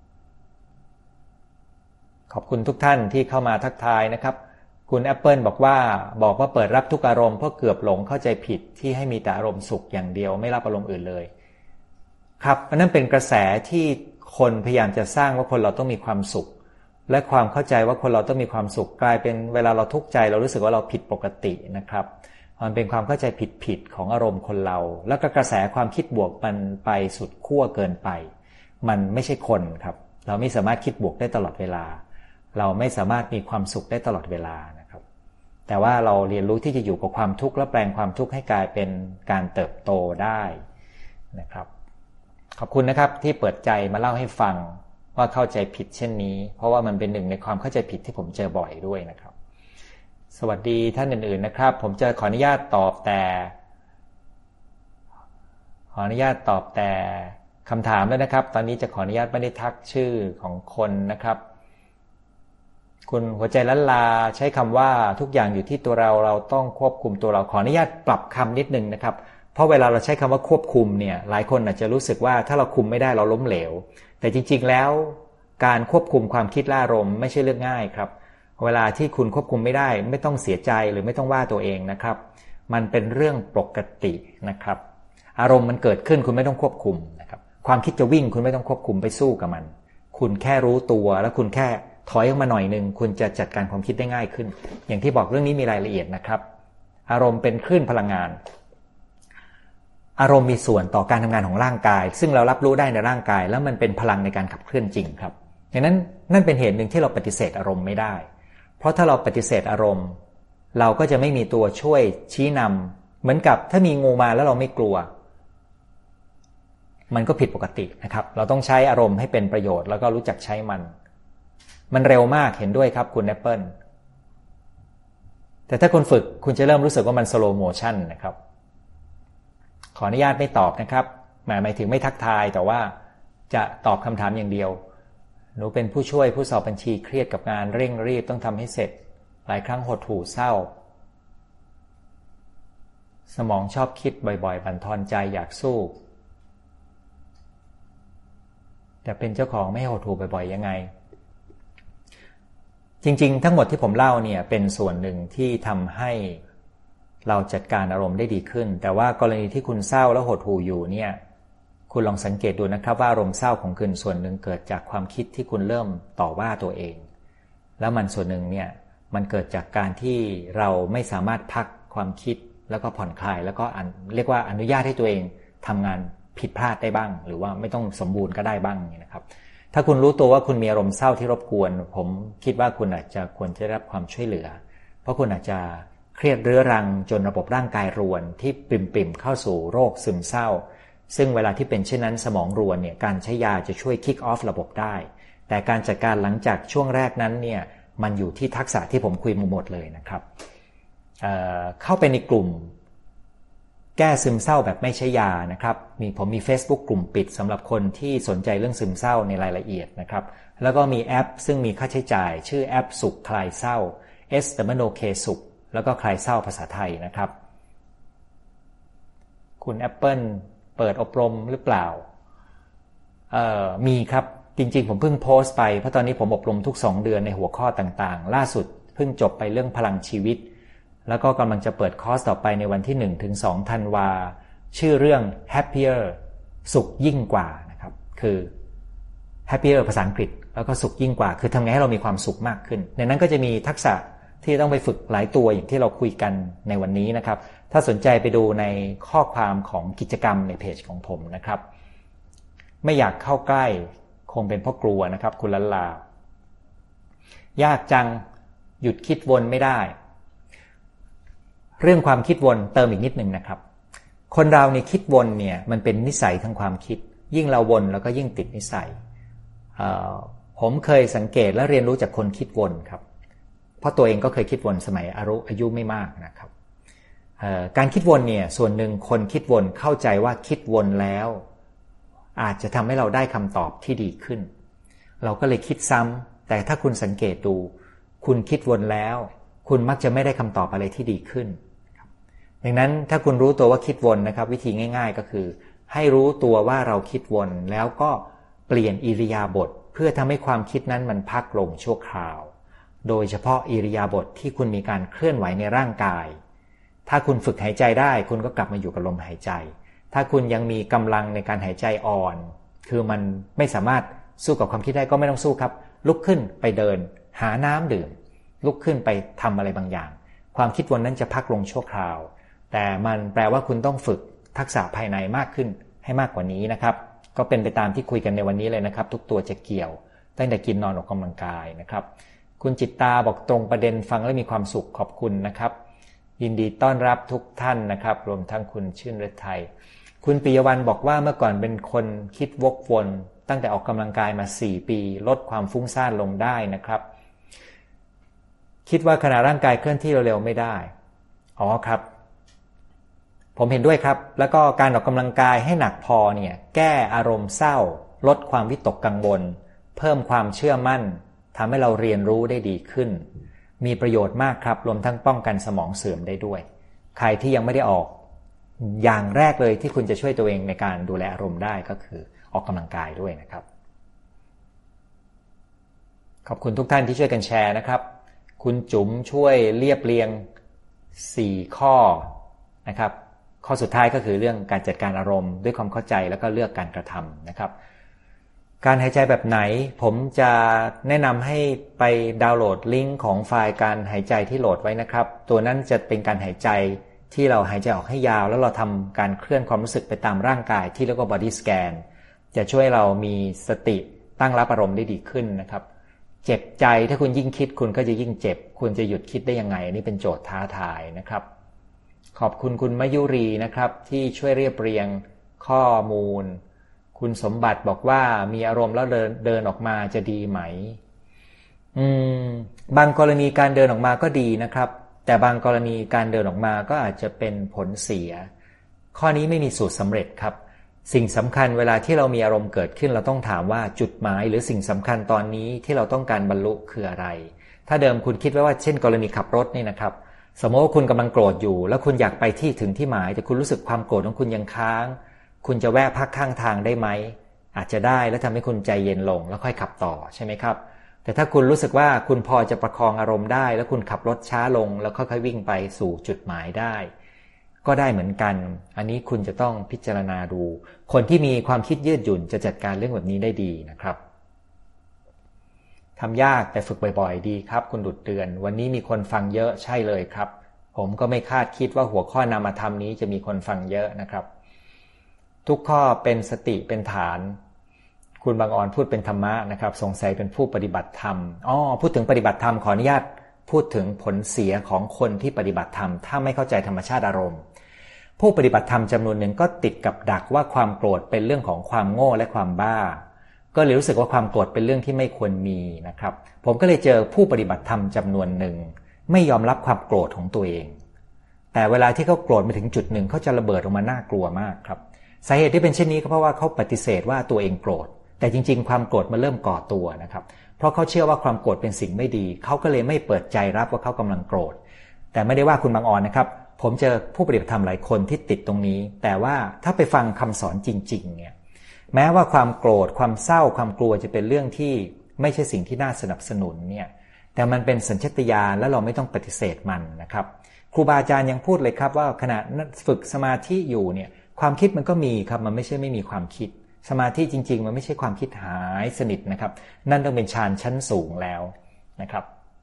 ขอบคุณทุกท่านที่เข้ามาทักทายนะครับคุณแอปเปิลบอกว่าบอกว่าเปิดรับทุกอารมณ์เพราะเกือบหลงเข้าใจผิดที่ให้มีแต่อารมณ์สุขอย่างเดียวไม่รับอารมณ์อื่นเลยครับอันนั้นเป็นกระแสที่คนพยายามจะสร้างว่าคนเราต้องมีความสุขและความเข้าใจว่าคนเราต้องมีความสุขกลายเป็นเวลาเราทุกข์ใจเรารู้สึกว่าเราผิดปกตินะครับมันเป็นความเข้าใจผิดๆของอารมณ์คนเราแล้วก็กระแสความคิดบวกมันไปสุดขั้วเกินไปมันไม่ใช่คนครับเราไม่สามารถคิดบวกได้ตลอดเวลาเราไม่สามารถมีความสุขได้ตลอดเวลานะครับแต่ว่าเราเรียนรู้ที่จะอยู่กับความทุกข์และแปลงความทุกข์ให้กลายเป็นการเติบโตได้นะครับขอบคุณนะครับที่เปิดใจมาเล่าให้ฟังว่าเข้าใจผิดเช่นนี้เพราะว่ามันเป็นหนึ่งในความเข้าใจผิดที่ผมเจอบ่อยด้วยนะครับสวัสดีท่านอื่นๆนะครับผมจะขออนุญาตตอบแต่ขออนุญาตตอบแต่คำถามแล้วนะครับตอนนี้จะขออนุญาตไม่ได้ทักชื่อของคนนะครับคุณหัวใจล้านลาใช้คำว่าทุกอย่างอยู่ที่ตัวเราเราต้องควบคุมตัวเราขออนุญาตปรับคำนิดนึงนะครับเพราะเวลาเราใช้คำว่าควบคุมเนี่ยหลายคนอาจจะรู้สึกว่าถ้าเราคุมไม่ได้เราล้มเหลวแต่จริงๆแล้วการควบคุมความคิดและอารมณ์ไม่ใช่เรื่องง่ายครับเวลาที่คุณควบคุมไม่ได้ไม่ต้องเสียใจหรือไม่ต้องว่าตัวเองนะครับมันเป็นเรื่องปกตินะครับอารมณ์มันเกิดขึ้นคุณไม่ต้องควบคุมนะครับความคิดจะวิ่งคุณไม่ต้องควบคุมไปสู้กับมันคุณแค่รู้ตัวแล้วคุณแค่ถอยออกมาหน่อยนึงคุณจะจัดการความคิดได้ง่ายขึ้นอย่างที่บอกเรื่องนี้มีรายละเอียดนะครับอารมณ์เป็นคลื่นพลังงานอารมณ์มีส่วนต่อการทำงานของร่างกายซึ่งเรารับรู้ได้ในร่างกายแล้วมันเป็นพลังในการขับเคลื่อนจริงครับดังนั้นนั่นเป็นเหตุหนึ่งที่เราปฏิเสธอารมณ์ไม่ได้เพราะถ้าเราปฏิเสธอารมณ์เราก็จะไม่มีตัวช่วยชี้นำเหมือนกับถ้ามีงูมาแล้วเราไม่กลัวมันก็ผิดปกตินะครับเราต้องใช้อารมณ์ให้เป็นประโยชน์แล้วก็รู้จักใช้มันมันเร็วมากเห็นด้วยครับคุณแอปเปิลแต่ถ้าคุณฝึกคุณจะเริ่มรู้สึกว่ามันสโลว์โมชั่นนะครับขออนุญาตไม่ตอบนะครับหมายหมายถึงไม่ทักทายแต่ว่าจะตอบคำถามอย่างเดียวหนูเป็นผู้ช่วยผู้สอบบัญชีเครียดกับงานเร่งรีบต้องทำให้เสร็จหลายครั้งหดหู่เศร้าสมองชอบคิดบ่อยๆบั่นทอนใจอยากสู้แต่เป็นเจ้าของไม่หดหู่บ่อยๆยังไงจริงๆทั้งหมดที่ผมเล่าเนี่ยเป็นส่วนหนึ่งที่ทำให้เราจัดการอารมณ์ได้ดีขึ้นแต่ว่ากรณีที่คุณเศร้าแล้วหดหู่อยู่เนี่ยคุณลองสังเกตดูนะครับว่าอารมณ์เศร้าของคุณส่วนหนึ่งเกิดจากความคิดที่คุณเริ่มต่อว่าตัวเองแล้วมันส่วนหนึ่งเนี่ยมันเกิดจากการที่เราไม่สามารถพักความคิดแล้วก็ผ่อนคลายแล้วก็เรียกว่าอนุญาตให้ตัวเองทำงานผิดพลาดได้บ้างหรือว่าไม่ต้องสมบูรณ์ก็ได้บ้างนะครับถ้าคุณรู้ตัวว่าคุณมีอารมณ์เศร้าที่รบกวนผมคิดว่าคุณอาจจะควรจะได้รับความช่วยเหลือเพราะคุณอาจจะเครียดเรื้อรังจนระบบร่างกายรวนที่ปิ่มๆเข้าสู่โรคซึมเศร้าซึ่งเวลาที่เป็นเช่นนั้นสมองรวนเนี่ยการใช้ยาจะช่วยคิกออฟระบบได้แต่การจัดการหลังจากช่วงแรกนั้นเนี่ยมันอยู่ที่ทักษะที่ผมคุยมาหมดเลยนะครับ เอ่อ เข้าไปในกลุ่มแก้ซึมเศร้าแบบไม่ใช้ยานะครับมีผมมี Facebook กลุ่มปิดสำหรับคนที่สนใจเรื่องซึมเศร้าในรายละเอียดนะครับแล้วก็มีแอปซึ่งมีค่าใช้จ่ายชื่อแอปสุขคลายเศร้า S W O K สุขแล้วก็คลายเศร้าภาษาไทยนะครับคุณแอปเปิลเปิดอบรมหรือเปล่าเอ่อมีครับจริงๆผมเพิ่งโพสต์ไปเพราะตอนนี้ผมอบรมทุกสองเดือนในหัวข้อต่างๆล่าสุดเพิ่งจบไปเรื่องพลังชีวิตแล้วก็กำลังจะเปิดคอร์สต่อไปในวันที่หนึ่งถึงสองธันวาชื่อเรื่อง happier สุขยิ่งกว่านะครับคือ happier ภาษาอังกฤษแล้วก็สุขยิ่งกว่าคือทำไงให้เรามีความสุขมากขึ้นในนั้นก็จะมีทักษะที่ต้องไปฝึกหลายตัวอย่างที่เราคุยกันในวันนี้นะครับถ้าสนใจไปดูในข้อความของกิจกรรมในเพจของผมนะครับไม่อยากเข้าใกล้คงเป็นเพราะกลัวนะครับคุณลัลลายากจังหยุดคิดวนไม่ได้เรื่องความคิดวนเติมอีกนิดหนึ่งนะครับคนเราเนี่ยคิดวนเนี่ยมันเป็นนิสัยทางความคิดยิ่งเราวนแล้วก็ยิ่งติดนิสัยผมเคยสังเกตและเรียนรู้จากคนคิดวนครับเพราะตัวเองก็เคยคิดวนสมัยอายุอายุไม่มากนะครับการคิดวนเนี่ยส่วนหนึ่งคนคิดวนเข้าใจว่าคิดวนแล้วอาจจะทำให้เราได้คำตอบที่ดีขึ้นเราก็เลยคิดซ้ำแต่ถ้าคุณสังเกตดูคุณคิดวนแล้วคุณมักจะไม่ได้คำตอบอะไรที่ดีขึ้นดังนั้นถ้าคุณรู้ตัวว่าคิดวนนะครับวิธีง่ายๆก็คือให้รู้ตัวว่าเราคิดวนแล้วก็เปลี่ยนอิริยาบถเพื่อทำให้ความคิดนั้นมันพักลงชั่วคราวโดยเฉพาะอิริยาบถที่คุณมีการเคลื่อนไหวในร่างกายถ้าคุณฝึกหายใจได้คุณก็กลับมาอยู่กับลมหายใจถ้าคุณยังมีกำลังในการหายใจอ่อนคือมันไม่สามารถสู้กับความคิดได้ก็ไม่ต้องสู้ครับลุกขึ้นไปเดินหาน้ำดื่มลุกขึ้นไปทำอะไรบางอย่างความคิดวนนั้นจะพักลงชั่วคราวแต่มันแปลว่าคุณต้องฝึกทักษะภายในมากขึ้นให้มากกว่านี้นะครับก็เป็นไปตามที่คุยกันในวันนี้เลยนะครับทุกตัวจะเกี่ยวตั้งแต่กินนอนออกกำลังกายนะครับคุณจิตตาบอกตรงประเด็นฟังแล้วมีความสุขขอบคุณนะครับยินดีต้อนรับทุกท่านนะครับรวมทั้งคุณชื่นฤทัยคุณปิยวันบอกว่าเมื่อก่อนเป็นคนคิดวกวนตั้งแต่ออกกำลังกายมาสี่ปีลดความฟุ้งซ่านลงได้นะครับคิดว่าขณะร่างกายเคลื่อนที่เร็วๆไม่ได้อ๋อครับผมเห็นด้วยครับแล้วก็การออกกำลังกายให้หนักพอเนี่ยแก้อารมณ์เศร้าลดความวิตกกังวลเพิ่มความเชื่อมั่นทำให้เราเรียนรู้ได้ดีขึ้นมีประโยชน์มากครับรวมทั้งป้องกันสมองเสื่อมได้ด้วยใครที่ยังไม่ได้ออกอย่างแรกเลยที่คุณจะช่วยตัวเองในการดูแลอารมณ์ได้ก็คือออกกำลังกายด้วยนะครับขอบคุณทุกท่านที่ช่วยกันแชร์นะครับคุณจุ๋มช่วยเรียบเรียงสี่ข้อนะครับข้อสุดท้ายก็คือเรื่องการจัดการอารมณ์ด้วยความเข้าใจแล้วก็เลือกการกระทำนะครับการหายใจแบบไหนผมจะแนะนำให้ไปดาวน์โหลดลิงก์ของไฟล์การหายใจที่โหลดไว้นะครับตัวนั้นจะเป็นการหายใจที่เราหายใจออกให้ยาวแล้วเราทำการเคลื่อนความรู้สึกไปตามร่างกายที่เรียกว่า body scan จะช่วยเรามีสติตั้งรับอารมณ์ได้ดีขึ้นนะครับเจ็บใจถ้าคุณยิ่งคิดคุณก็จะยิ่งเจ็บคุณจะหยุดคิดได้ยังไงอันนี้เป็นโจทย์ท้าทายนะครับขอบคุณคุณมยุรีนะครับที่ช่วยเรียบเรียงข้อมูลคุณสมบัติบอกว่ามีอารมณ์แล้วเดินเดินออกมาจะดีไหมอืมบางกรณีการเดินออกมาก็ดีนะครับแต่บางกรณีการเดินออกมาก็อาจจะเป็นผลเสียข้อนี้ไม่มีสูตรสำเร็จครับสิ่งสำคัญเวลาที่เรามีอารมณ์เกิดขึ้นเราต้องถามว่าจุดหมายหรือสิ่งสำคัญตอนนี้ที่เราต้องการบรรลุคืออะไรถ้าเดิมคุณคิดไว้ว่าเช่นกรณีขับรถนี่นะครับสมมติว่าคุณกำลังโกรธอยู่แล้วคุณอยากไปที่ถึงที่หมายแต่คุณรู้สึกความโกรธของคุณยังค้างคุณจะแวะพักข้างทางได้ไหมอาจจะได้แล้วทำให้คุณใจเย็นลงแล้วค่อยขับต่อใช่ไหมครับแต่ถ้าคุณรู้สึกว่าคุณพอจะประคองอารมณ์ได้แล้วคุณขับรถช้าลงแล้วค่อยๆวิ่งไปสู่จุดหมายได้ก็ได้เหมือนกันอันนี้คุณจะต้องพิจารณาดูคนที่มีความคิดยืดหยุ่นจะจัดการเรื่องแบบนี้ได้ดีนะครับทำยากแต่ฝึกบ่อยๆดีครับคุณดุจเดือนวันนี้มีคนฟังเยอะใช่เลยครับผมก็ไม่คาดคิดว่าหัวข้อนามธรรมนี้จะมีคนฟังเยอะนะครับทุกข้อเป็นสติเป็นฐานคุณบางออนพูดเป็นธรรมะนะครับสงสัยเป็นผู้ปฏิบัติธรรมอ๋อพูดถึงปฏิบัติธรรมขออนุญาตพูดถึงผลเสียของคนที่ปฏิบัติธรรมถ้าไม่เข้าใจธรรมชาติอารมณ์ผู้ปฏิบัติธรรมจำนวนหนึ่งก็ติดกับดักว่าความโกรธเป็นเรื่องของความโง่และความบ้าก็เลยรู้สึกว่าความโกรธเป็นเรื่องที่ไม่ควรมีนะครับผมก็เลยเจอผู้ปฏิบัติธรรมจำนวนหนึ่งไม่ยอมรับความโกรธของตัวเองแต่เวลาที่เขาโกรธไปถึงจุดหนึ่งเขาจะระเบิดออกมาน่ากลัวมากครับสาเหตุที่เป็นเช่นนี้ก็เพราะว่าเขาปฏิเสธว่าตัวเองโกรธแต่จริงๆความโกรธมันเริ่มก่อตัวนะครับเพราะเขาเชื่อว่าความโกรธเป็นสิ่งไม่ดีเขาก็เลยไม่เปิดใจรับว่าเขากำลังโกรธแต่ไม่ได้ว่าคุณบางออนนะครับผมเจอผู้ปฏิบัติธรรมหลายคนที่ติดตรงนี้แต่ว่าถ้าไปฟังคำสอนจริงๆเนี่ยแม้ว่าความโกรธความเศร้าความกลัวจะเป็นเรื่องที่ไม่ใช่สิ่งที่น่าสนับสนุนเนี่ยแต่มันเป็นสัญชาตญาณและเราไม่ต้องปฏิเสธมันนะครับครูบาอาจารย์ยังพูดเลยครับว่าขณะฝึกสมาธิอยู่เนี่ยความคิดมันก็มีครับมันไม่ใช่ไม่มีความคิดสมาธิจริงๆมันไม่ใช่ความคิดหายสนิทนะครับนั่นต้องเป็นฌานชั้นสูงแล้วนะครับ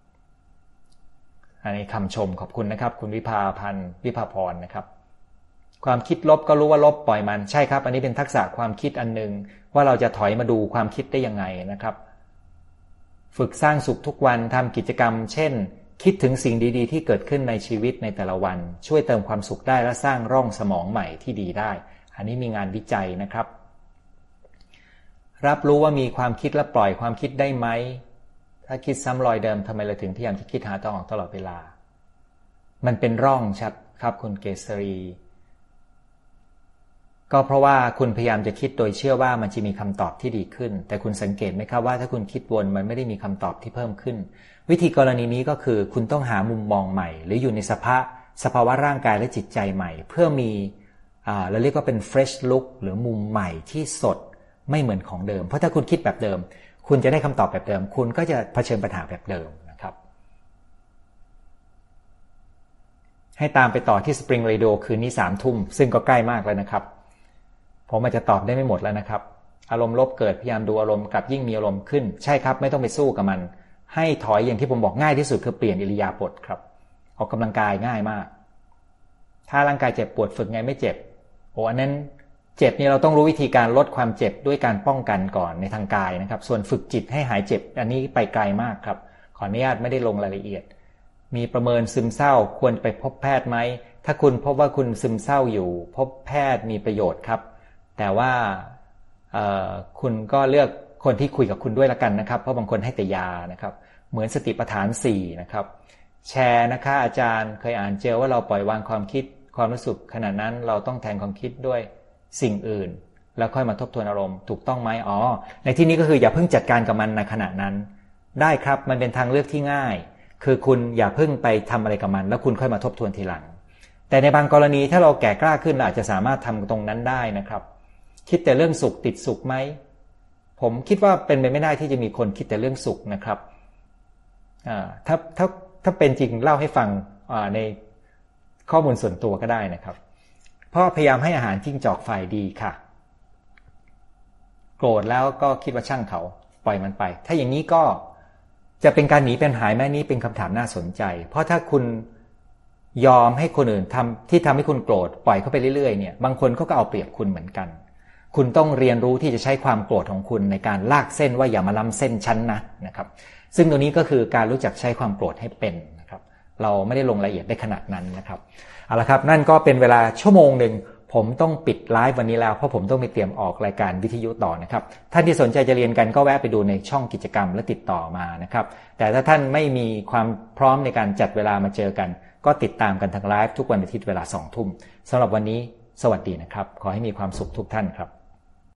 อันนี้คำชมขอบคุณนะครับคุณวิภาพันธ์วิภาพรนะครับความคิดลบก็รู้ว่าลบปล่อยมันใช่ครับอันนี้เป็นทักษะความคิดอันนึงว่าเราจะถอยมาดูความคิดได้ยังไงนะครับฝึกสร้างสุขทุกวันทำกิจกรรมเช่นคิดถึงสิ่งดีๆที่เกิดขึ้นในชีวิตในแต่ละวันช่วยเติมความสุขได้และสร้างร่องสมองใหม่ที่ดีได้อันนี้มีงานวิจัยนะครับรับรู้ว่ามีความคิดและปล่อยความคิดได้ไหมถ้าคิดซ้ำรอยเดิมทำไมเราถึงพยายามจะคิดหาทางออกตลอดเวลามันเป็นร่องชัดครับคุณเกษรีก็เพราะว่าคุณพยายามจะคิดโดยเชื่อว่ามันจะมีคำตอบที่ดีขึ้นแต่คุณสังเกตไหมครับว่าถ้าคุณคิดวนมันไม่ได้มีคำตอบที่เพิ่มขึ้นวิธีกรณีนี้ก็คือคุณต้องหามุมมองใหม่หรืออยู่ในสภาพสภาวะร่างกายและจิตใจใหม่เพื่อมีอ่าเราเรียกว่าเป็น fresh look หรือมุมใหม่ที่สดไม่เหมือนของเดิมเพราะถ้าคุณคิดแบบเดิมคุณจะได้คำตอบแบบเดิมคุณก็จะเผชิญปัญหาแบบเดิมนะครับให้ตามไปต่อที่ Spring Radio คืนนี้สามทุ่มซึ่งก็ใกล้มากแล้วนะครับผมอาจจะตอบได้ไม่หมดแล้วนะครับอารมณ์ลบเกิดพยายามดูอารมณ์กลับยิ่งมีอารมณ์ขึ้นใช่ครับไม่ต้องไปสู้กับมันให้ถอยอย่างที่ผมบอกง่ายที่สุดคือเปลี่ยนอิริยาบถครับออกกำลังกายง่ายมากถ้าร่างกายเจ็บปวดฝึกไงไม่เจ็บโอ้อันนั้นเจ็บนี่เราต้องรู้วิธีการลดความเจ็บด้วยการป้องกันก่อนในทางกายนะครับส่วนฝึกจิตให้หายเจ็บอันนี้ไปไกลมากครับขออนุญาตไม่ได้ลงรายละเอียดมีประเมินซึมเศร้าควรไปพบแพทย์ไหมถ้าคุณพบว่าคุณซึมเศร้าอยู่พบแพทย์มีประโยชน์ครับแต่ว่าคุณก็เลือกคนที่คุยกับคุณด้วยละกันนะครับเพราะบางคนให้แต่ยานะครับเหมือนสติปัฏฐานสี่นะครับแชร์นะคะอาจารย์เคยอ่านเจอว่าเราปล่อยวางความคิดความรู้สึกขณะนั้นเราต้องแทนความคิดด้วยสิ่งอื่นแล้วค่อยมาทบทวนอารมณ์ถูกต้องไหมอ๋อในที่นี้ก็คืออย่าเพิ่งจัดการกับมันในขณะนั้นได้ครับมันเป็นทางเลือกที่ง่ายคือคุณอย่าเพิ่งไปทำอะไรกับมันแล้วคุณค่อยมาทบทวนทีหลังแต่ในบางกรณีถ้าเราแก่กล้าขึ้นเราอาจจะสามารถทำตรงนั้นได้นะครับคิดแต่เรื่องสุขติดสุขไหมผมคิดว่าเป็นไปไม่ได้ที่จะมีคนคิดแต่เรื่องสุขนะครับถ้าถ้าถ้าเป็นจริงเล่าให้ฟังในข้อมูลส่วนตัวก็ได้นะครับเพราะพยายามให้อาหารจิ้งจอกฝ่ายดีค่ะโกรธแล้วก็คิดว่าช่างเขาปล่อยมันไปถ้าอย่างนี้ก็จะเป็นการหนีเป็นหายแม่นี้เป็นคำถามน่าสนใจเพราะถ้าคุณยอมให้คนอื่นทำที่ทำให้คุณโกรธปล่อยเข้าไปเรื่อยๆเนี่ยบางคนเขาก็เอาเปรียบคุณเหมือนกันคุณต้องเรียนรู้ที่จะใช้ความโกรธของคุณในการลากเส้นว่าอย่ามาล้ำเส้นชั้นนะนะครับซึ่งตัวนี้ก็คือการรู้จักใช้ความโกรธให้เป็นนะครับเราไม่ได้ลงรายละเอียดได้ขนาดนั้นนะครับเอาละครับนั่นก็เป็นเวลาชั่วโมงหนึ่งผมต้องปิดไลฟ์วันนี้แล้วเพราะผมต้องไปเตรียมออกรายการวิทยุต่อนะครับท่านที่สนใจจะเรียนกันก็แวะไปดูในช่องกิจกรรมและติดต่อมานะครับแต่ถ้าท่านไม่มีความพร้อมในการจัดเวลามาเจอกันก็ติดตามกันทางไลฟ์ทุกวันอาทิตย์เวลาสองทุ่มสำหรับวันนี้สวัสดีนะครับขอให้มีความสุขทุกท่านครับ